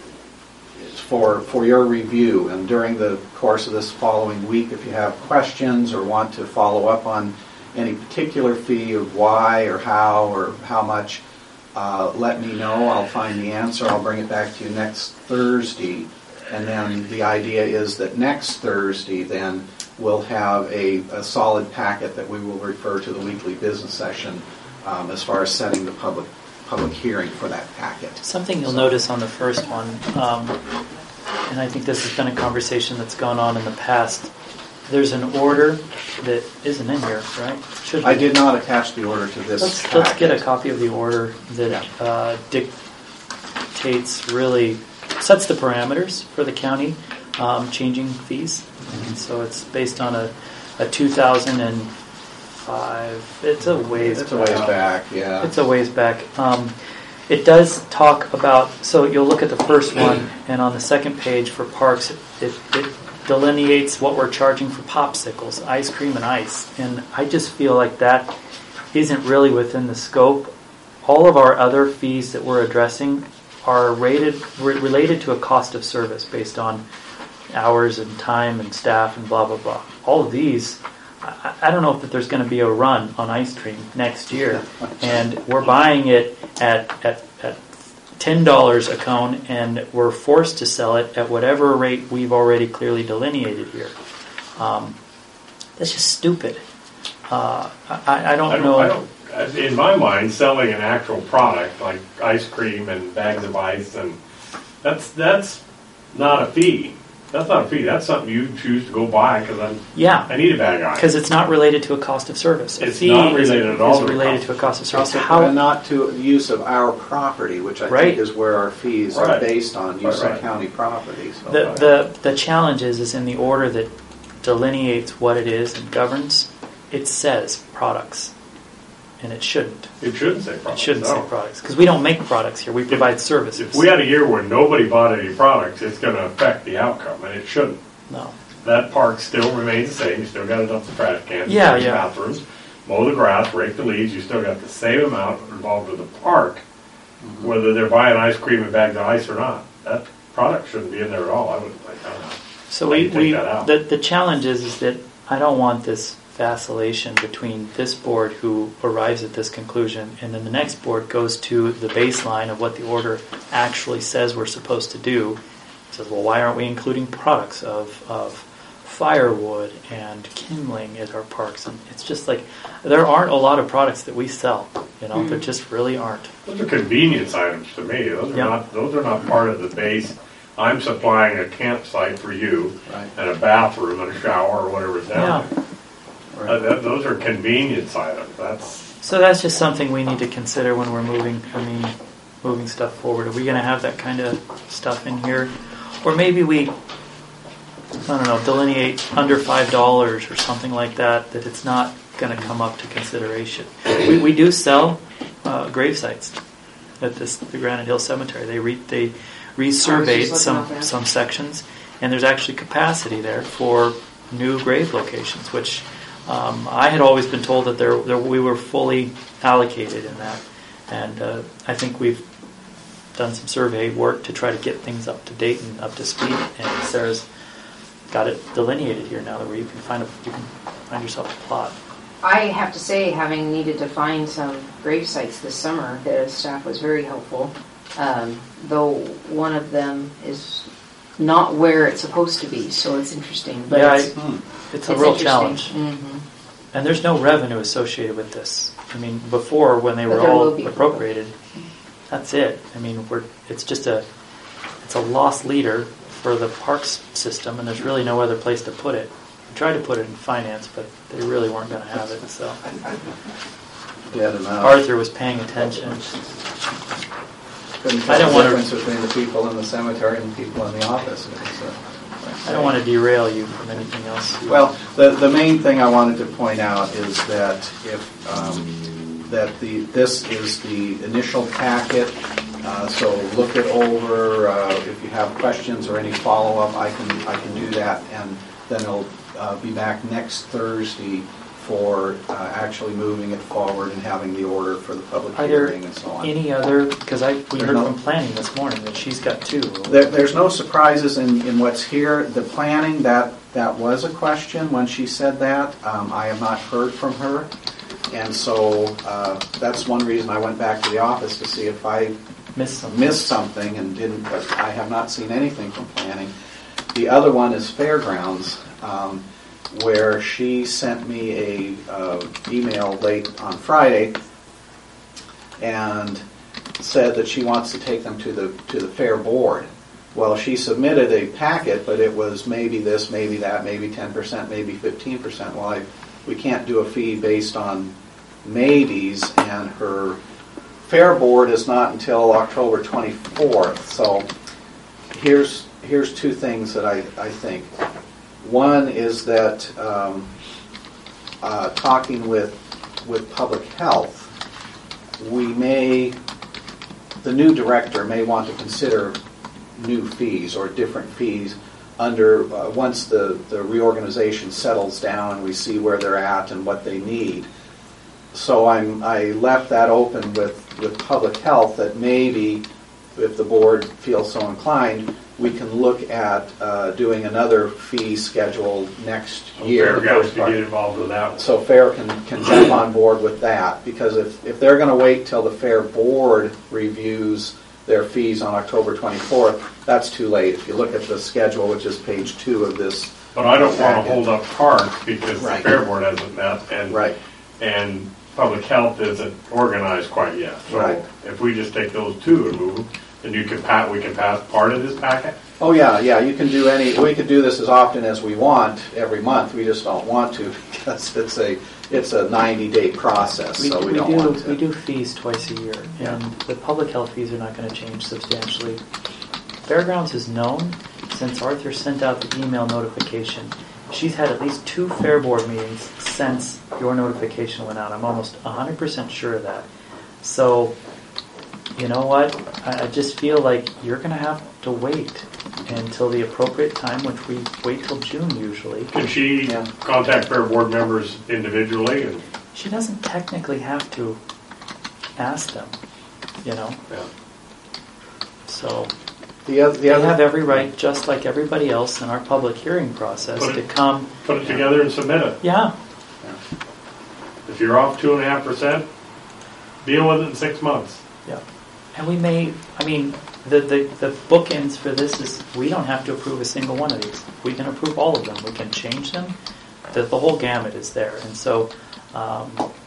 for, for your review, and during the course of this following week, if you have questions or want to follow up on any particular fee of why or how or how much, Uh, let me know. I'll find the answer. I'll bring it back to you next Thursday. And then the idea is that next Thursday then we'll have a, a solid packet that we will refer to the weekly business session um, as far as setting the public public hearing for that packet. Something you'll notice on the first one, um, and I think this has been a conversation that's gone on in the past, there's an order that isn't in here, right? Should I be. did not attach the order to this Let's, packet. let's get a copy of the order that uh, dictates, really sets the parameters for the county um, changing fees. And so it's based on a, a two thousand five. It's a ways. It's a ways back, yeah. It's a ways back. Um, it does talk about. So you'll look at the first one, and on the second page for parks, it, it, it delineates what we're charging for popsicles, ice cream and ice. And I just feel like that isn't really within the scope. All of our other fees that we're addressing are rated re- related to a cost of service based on hours and time and staff and blah, blah, blah. All of these, I, I don't know if there's going to be a run on ice cream next year. And we're buying it at, at, at ten dollars a cone, and we're forced to sell it at whatever rate we've already clearly delineated here. Um, that's just stupid. Uh, I, I don't I don't, know. I don't, in my mind, selling an actual product like ice cream and bags of ice, and that's that's not a fee. That's not a fee. That's something you choose to go buy because I Yeah, I need a bag of ice. because it's not related to a cost of service. A It's fee not is- related at all is to a related cost to a cost of service. And How, not to use of our property, which I Right. think is where our fees are Right. based on, use Right, of right. county property. So. the, the the challenge is, is in the order that delineates what it is and governs. It says products, and it shouldn't. It shouldn't say It products. shouldn't no. say products because we don't make products here. We provide services. If we had a year where nobody bought any products, it's going to affect the outcome, and it shouldn't. No. That park still remains the same. You still got to dump the trash cans, Yeah, flush yeah. bathrooms, mow the grass, rake the leaves. You still got the same amount involved with the park, Mm-hmm. whether they're buying ice cream and bags of ice or not. That product shouldn't be in there at all. I wouldn't like that. So How we, you take we that out? the the challenge is, is that I don't want this vacillation between this board who arrives at this conclusion and then the next board goes to the baseline of what the order actually says we're supposed to do. It says, well, why aren't we including products of, of firewood and kindling at our parks? And it's just like, there aren't a lot of products that we sell, you know, there just really aren't. Those are convenience items to me. Those are Yep. not. Those are not part of the base. I'm supplying a campsite for you Right. and a bathroom and a shower or whatever's down Yeah. there. Uh, that, those are convenience items. That's So that's just something we need to consider when we're moving, I mean, moving stuff forward. Are we going to have that kind of stuff in here? Or maybe we, I don't know, delineate under five dollars or something like that, that it's not going to come up to consideration. We, we do sell uh, grave sites at this, the Granite Hill Cemetery. They re, they resurveyed looking some, up there. some sections, and there's actually capacity there for new grave locations, which um, I had always been told that there, there we were fully allocated in that. And uh, I think we've done some survey work to try to get things up to date and up to speed. And Sarah's got it delineated here now, that where you can find a, you can find yourself a plot. I have to say, having needed to find some grave sites this summer, the staff was very helpful. Um, though one of them is not where it's supposed to be, so it's interesting. But yeah, it's, I, Hmm. it's a it's real interesting. challenge. Mhm. And there's no revenue associated with this. I mean, before when they But were there all will be. appropriated, that's it. I mean, we're it's just a it's a lost leader for the parks system, and there's really no other place to put it. We tried to put it in finance, but they really weren't going to have it. So Dead enough. Arthur was paying attention. Couldn't I tell don't the wanna- difference between the people in the cemetery and the people in the office. It's, uh, I don't want to derail you from anything else. Well, the, the main thing I wanted to point out is that if, um, that the, this is the initial packet, uh, so look it over, uh, if you have questions or any follow-up, I can, I can do that, and then it'll, uh, be back next Thursday for, uh, actually moving it forward and having the order for the public Are there hearing and so on. any other? Because I we There's heard no- from planning this morning that she's got two. There, there's no surprises in, in what's here. The planning, that, that was a question when she said that. Um, I have not heard from her. And so uh, that's one reason I went back to the office to see if I Missed something. missed something and didn't, but I have not seen anything from planning. The other one is fairgrounds, um, where she sent me a uh, email late on Friday and said that she wants to take them to the to the fair board. Well, she submitted a packet, but it was maybe this, maybe that, maybe ten percent, maybe fifteen percent. Well, I, we can't do a fee based on maybes, and her fair board is not until October twenty-fourth. So here's here's two things that I, I think. One is that um, uh, talking with with public health, we may, the new director may want to consider new fees or different fees under, uh, once the, the reorganization settles down and we see where they're at and what they need. So I'm, I left that open with, with public health that maybe, if the board feels so inclined, we can look at uh, doing another fee schedule next year. Fair guys can get involved with that one. So Fair can, can jump on board with that, because if, if they're going to wait till the Fair board reviews their fees on October twenty-fourth, that's too late. If you look at the schedule, which is page two of this. But I don't want to hold up cards because Right. the Fair Board hasn't met and Right. and public health isn't organized quite yet. So Right. if we just take those two and move, then you can pat, we can pass part of this packet. Oh, yeah, yeah, you can do any, we could do this as often as we want every month. We just don't want to because it's a, it's a ninety-day process, We, so we we don't do want to. we do fees twice a year, Yeah. and the public health fees are not going to change substantially. Fairgrounds is known since Arthur sent out the email notification. She's had at least two Fair Board meetings since your notification went out. I'm almost one hundred percent sure of that. So, you know what? I, I just feel like you're going to have to wait until the appropriate time, which we wait till June usually. Can she Yeah. contact Fair Board members individually? And She doesn't technically have to ask them, you know? yeah. The So oth- the they other, have every right, just like everybody else in our public hearing process, Put to it- come. Put it together and submit it. Yeah, If you're off two and a half percent, deal with it in six months. yeah. And we may, I mean, the, the, the bookends for this is we don't have to approve a single one of these. We can approve all of them. We can change them. The, the whole gamut is there. And so um,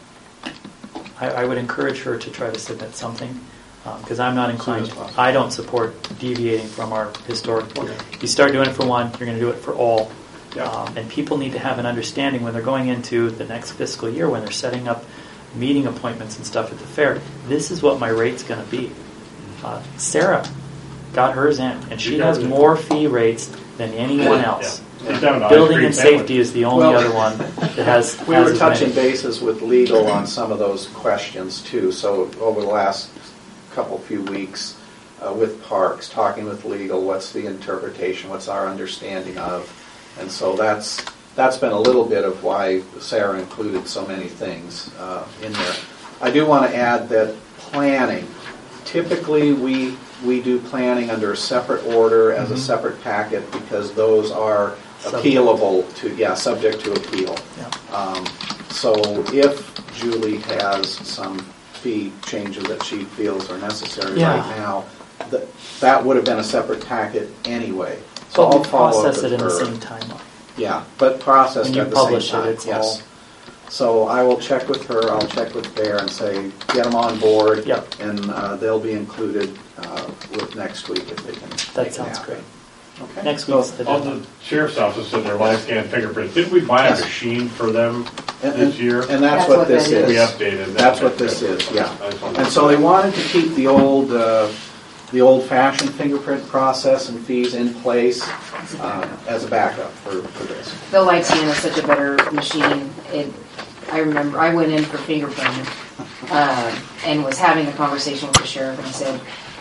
I, I would encourage her to try to submit something. Because I'm not inclined, I don't support deviating from our historic. You start doing it for one, you're going to do it for all. Yeah. Um, and people need to have an understanding when they're going into the next fiscal year, when they're setting up meeting appointments and stuff at the fair, this is what my rate's going to be. Uh, Sarah got hers in, and she You got has it. more fee rates than anyone else. Yeah. Sit down to ice Building cream and sandwich. safety is the only Well, other one that has. we has were as touching many. bases with legal on some of those questions too. So over the last couple, few weeks uh, with parks, talking with legal, what's the interpretation, what's our understanding of, and so that's that's been a little bit of why Sarah included so many things uh, in there. I do want to add that planning, typically we we do planning under a separate order as a separate packet because those are Subject. appealable to, yeah, subject to appeal. Yeah. Um, so if Julie has some fee changes that she feels are necessary Yeah. right now, th- that would have been a separate packet anyway. So But I'll we follow up process with it in the her. same timeline. Yeah, but processed When you at the publish it, same time. it's yes. all- So I will check with her. I'll check with Bear and say get them on board, Yep. and uh, they'll be included uh, with next week if they can. That make it sounds happen. great. Okay. Next week's the On deadline. the sheriff's office and their live scan fingerprints, didn't we buy a Yes. machine for them And, this and- year? and that's, That's what, what this that is. We updated that. That's what this is. Yeah. I just wanted And to- so they wanted to keep the old, uh, the old-fashioned fingerprint process and fees in place uh, as a backup for, for this. The light scan is such a better machine. It, I remember I went in for fingerprinting uh, and was having a conversation with the sheriff, and I said,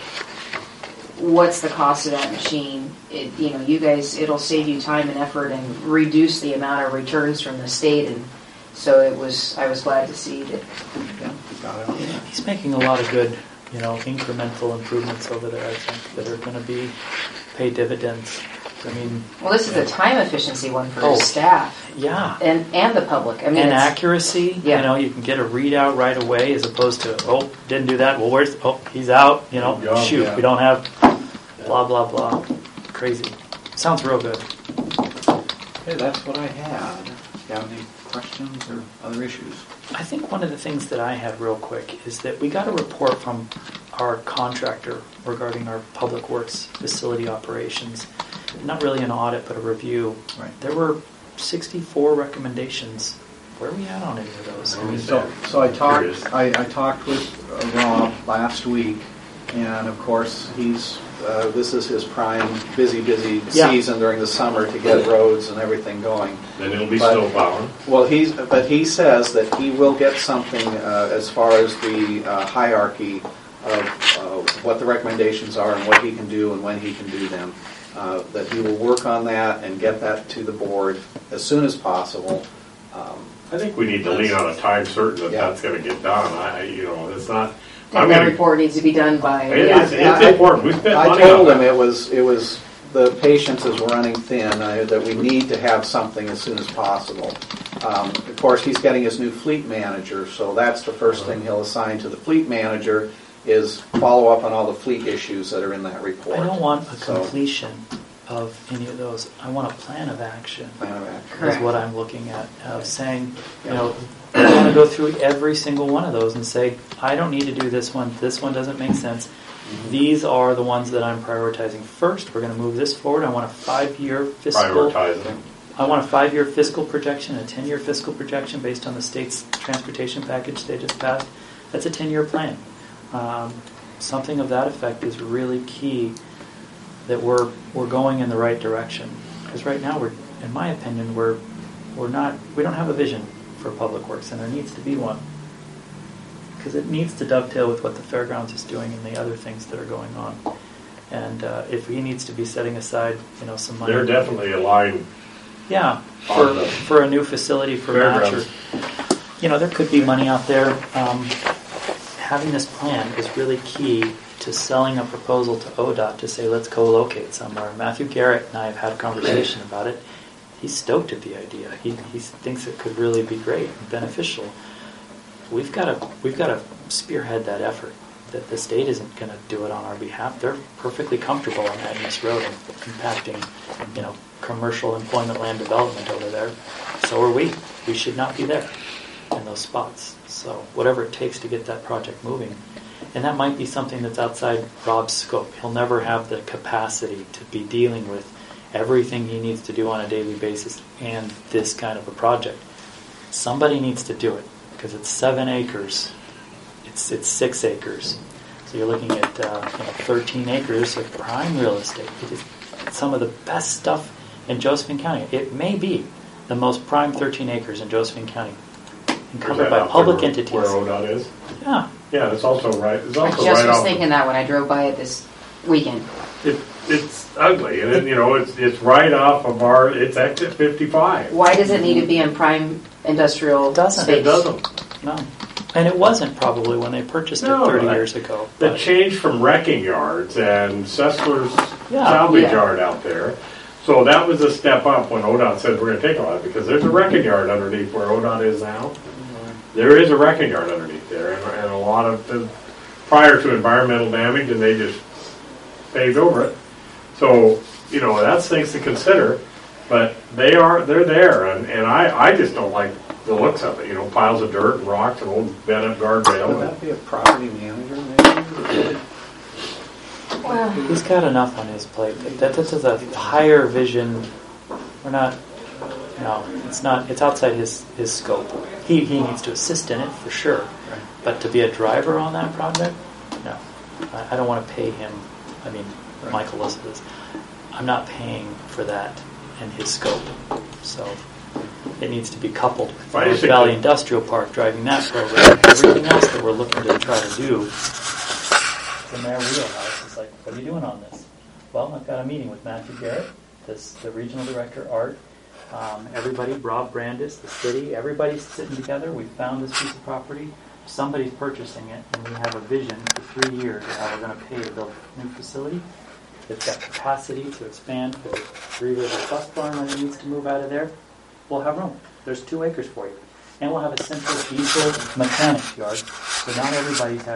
"What's the cost of that machine? It, you know, you guys, it'll save you time and effort and reduce the amount of returns from the state." And so it was. I was glad to see that. Yeah, you got it on there. He's making a lot of good, you know, incremental improvements over there, I think, that are going to be, pay dividends. I mean, Well, this is a time efficiency one for Oh. his staff yeah. and and the public. I mean, And it's, accuracy, Yeah. you know, you can get a readout right away as opposed to, oh, didn't do that, well, where's, oh, he's out, you know, Good job, shoot, yeah. we don't have, blah, blah, blah. Crazy. Sounds real good. Okay, that's what I had. You have any questions or other issues? I think one of the things that I had real quick is that we got a report from our contractor regarding our public works facility operations. Not really an audit, but a review. Right. There were sixty-four recommendations. Where are we at on any of those? I mean, So, so I Curious. talked, I, I talked with uh, Rob last week, and of course, he's, uh, this is his prime busy, busy Yeah. season during the summer to get roads and everything going. Then it'll be But- snow plowing. Well, he's, but he says that he will get something uh, as far as the uh, hierarchy of uh, what the recommendations are and what he can do and when he can do them. uh, that he will work on that and get that to the board as soon as possible. Um, I think we need to lean on a time certain that Yeah. that's going to get done. I, you know, it's not. And I'm that gonna- report needs to be done by. It yeah. is, it's I- important. We spent I money on told him that. it was, it was, the patience is running thin, uh, that we need to have something as soon as possible. Um, Of course, he's getting his new fleet manager, so that's the first thing he'll assign to the fleet manager is follow up on all the fleet issues that are in that report. I don't want a So, completion of any of those. I want a plan of action. plan of action. Correct. Is what I'm looking at, of saying, you know, I want to go through every single one of those and say, I don't need to do this one, this one doesn't make sense. These are the ones that I'm prioritizing first. We're going to move this forward. I want a five-year fiscal. Prioritizing. I want a five-year fiscal projection, a ten-year fiscal projection based on the state's transportation package they just passed. That's a ten-year plan. Um, something of that effect is really key. That we're we're going in the right direction. Because right now, we're, in my opinion, we're we're not we don't have a vision for Public Works, and there needs to be one. Because it needs to dovetail with what the fairgrounds is doing and the other things that are going on. And uh, if he needs to be setting aside, you know, some money. They're definitely aligned. Yeah, On for the for a new facility for match, or fairgrounds. you know, there could be money out there. Um, having this plan is really key to selling a proposal to O D O T to say let's co-locate somewhere. Matthew Garrett and I have had a conversation about it. He's stoked at the idea. He he thinks it could really be great and beneficial. We've got to we've got to spearhead that effort. That the state isn't going to do it on our behalf. They're perfectly comfortable on Agnes Road and impacting, you know, commercial employment land development over there. So are we. We should not be there in those spots. So whatever it takes to get that project moving. And that might be something that's outside Rob's scope. He'll never have the capacity to be dealing with everything he needs to do on a daily basis and this kind of a project. Somebody needs to do it because it's seven acres. It's it's six acres. So you're looking at uh, you know, thirteen acres of prime real estate. It is some of the best stuff in Josephine County. It may be the most prime thirteen acres in Josephine County, encumbered by public where, entities. Where O D O T is. Yeah. Yeah, it's also right. It's I also just right was off. thinking that when I drove by it this weekend. It, it's ugly, and it, you know it's it's right off of our. It's exit fifty-five. Why does it need to be in prime industrial It doesn't. space? It doesn't. No. And it wasn't probably when they purchased No, it thirty but years ago. The but- change from wrecking yards and Sessler's Yeah. salvage Yeah. yard out there. So that was a step up when O D O T said we're going to take a lot because there's a wrecking yard underneath where O D O T is now. There is a wrecking yard underneath there, and, and a lot of the, prior to environmental damage, and they just paved over it. So you know that's things to consider, but they are they're there, and, and I, I just don't like the looks of it. You know, piles of dirt and rocks and old bent up guardrail. Would that be a property manager maybe? Well, He's got enough on his plate. That, that, that's a higher vision. We're not, no, it's not, it's outside his, his scope. He, he needs to assist in it for sure. But to be a driver on that project, no. I, I don't want to pay him. I mean, Michael Elizabeth, I'm not paying for that in his scope. So it needs to be coupled with the Why do you North think Valley that- Industrial Park driving that program. Everything else that we're looking to try to do. The mayor wheelhouse is like, what are you doing on this? Well, I've got a meeting with Matthew Garrett, this, the regional director, Art, um, everybody, Rob Brandis, the city, everybody's sitting together. We found this piece of property. Somebody's purchasing it, and we have a vision for three years of how we're going to pay to build a new facility. It's got capacity to expand for the Three River Bus Barn when it needs to move out of there. We'll have room. There's two acres for you. And we'll have a central diesel mechanics yard, so not everybody's having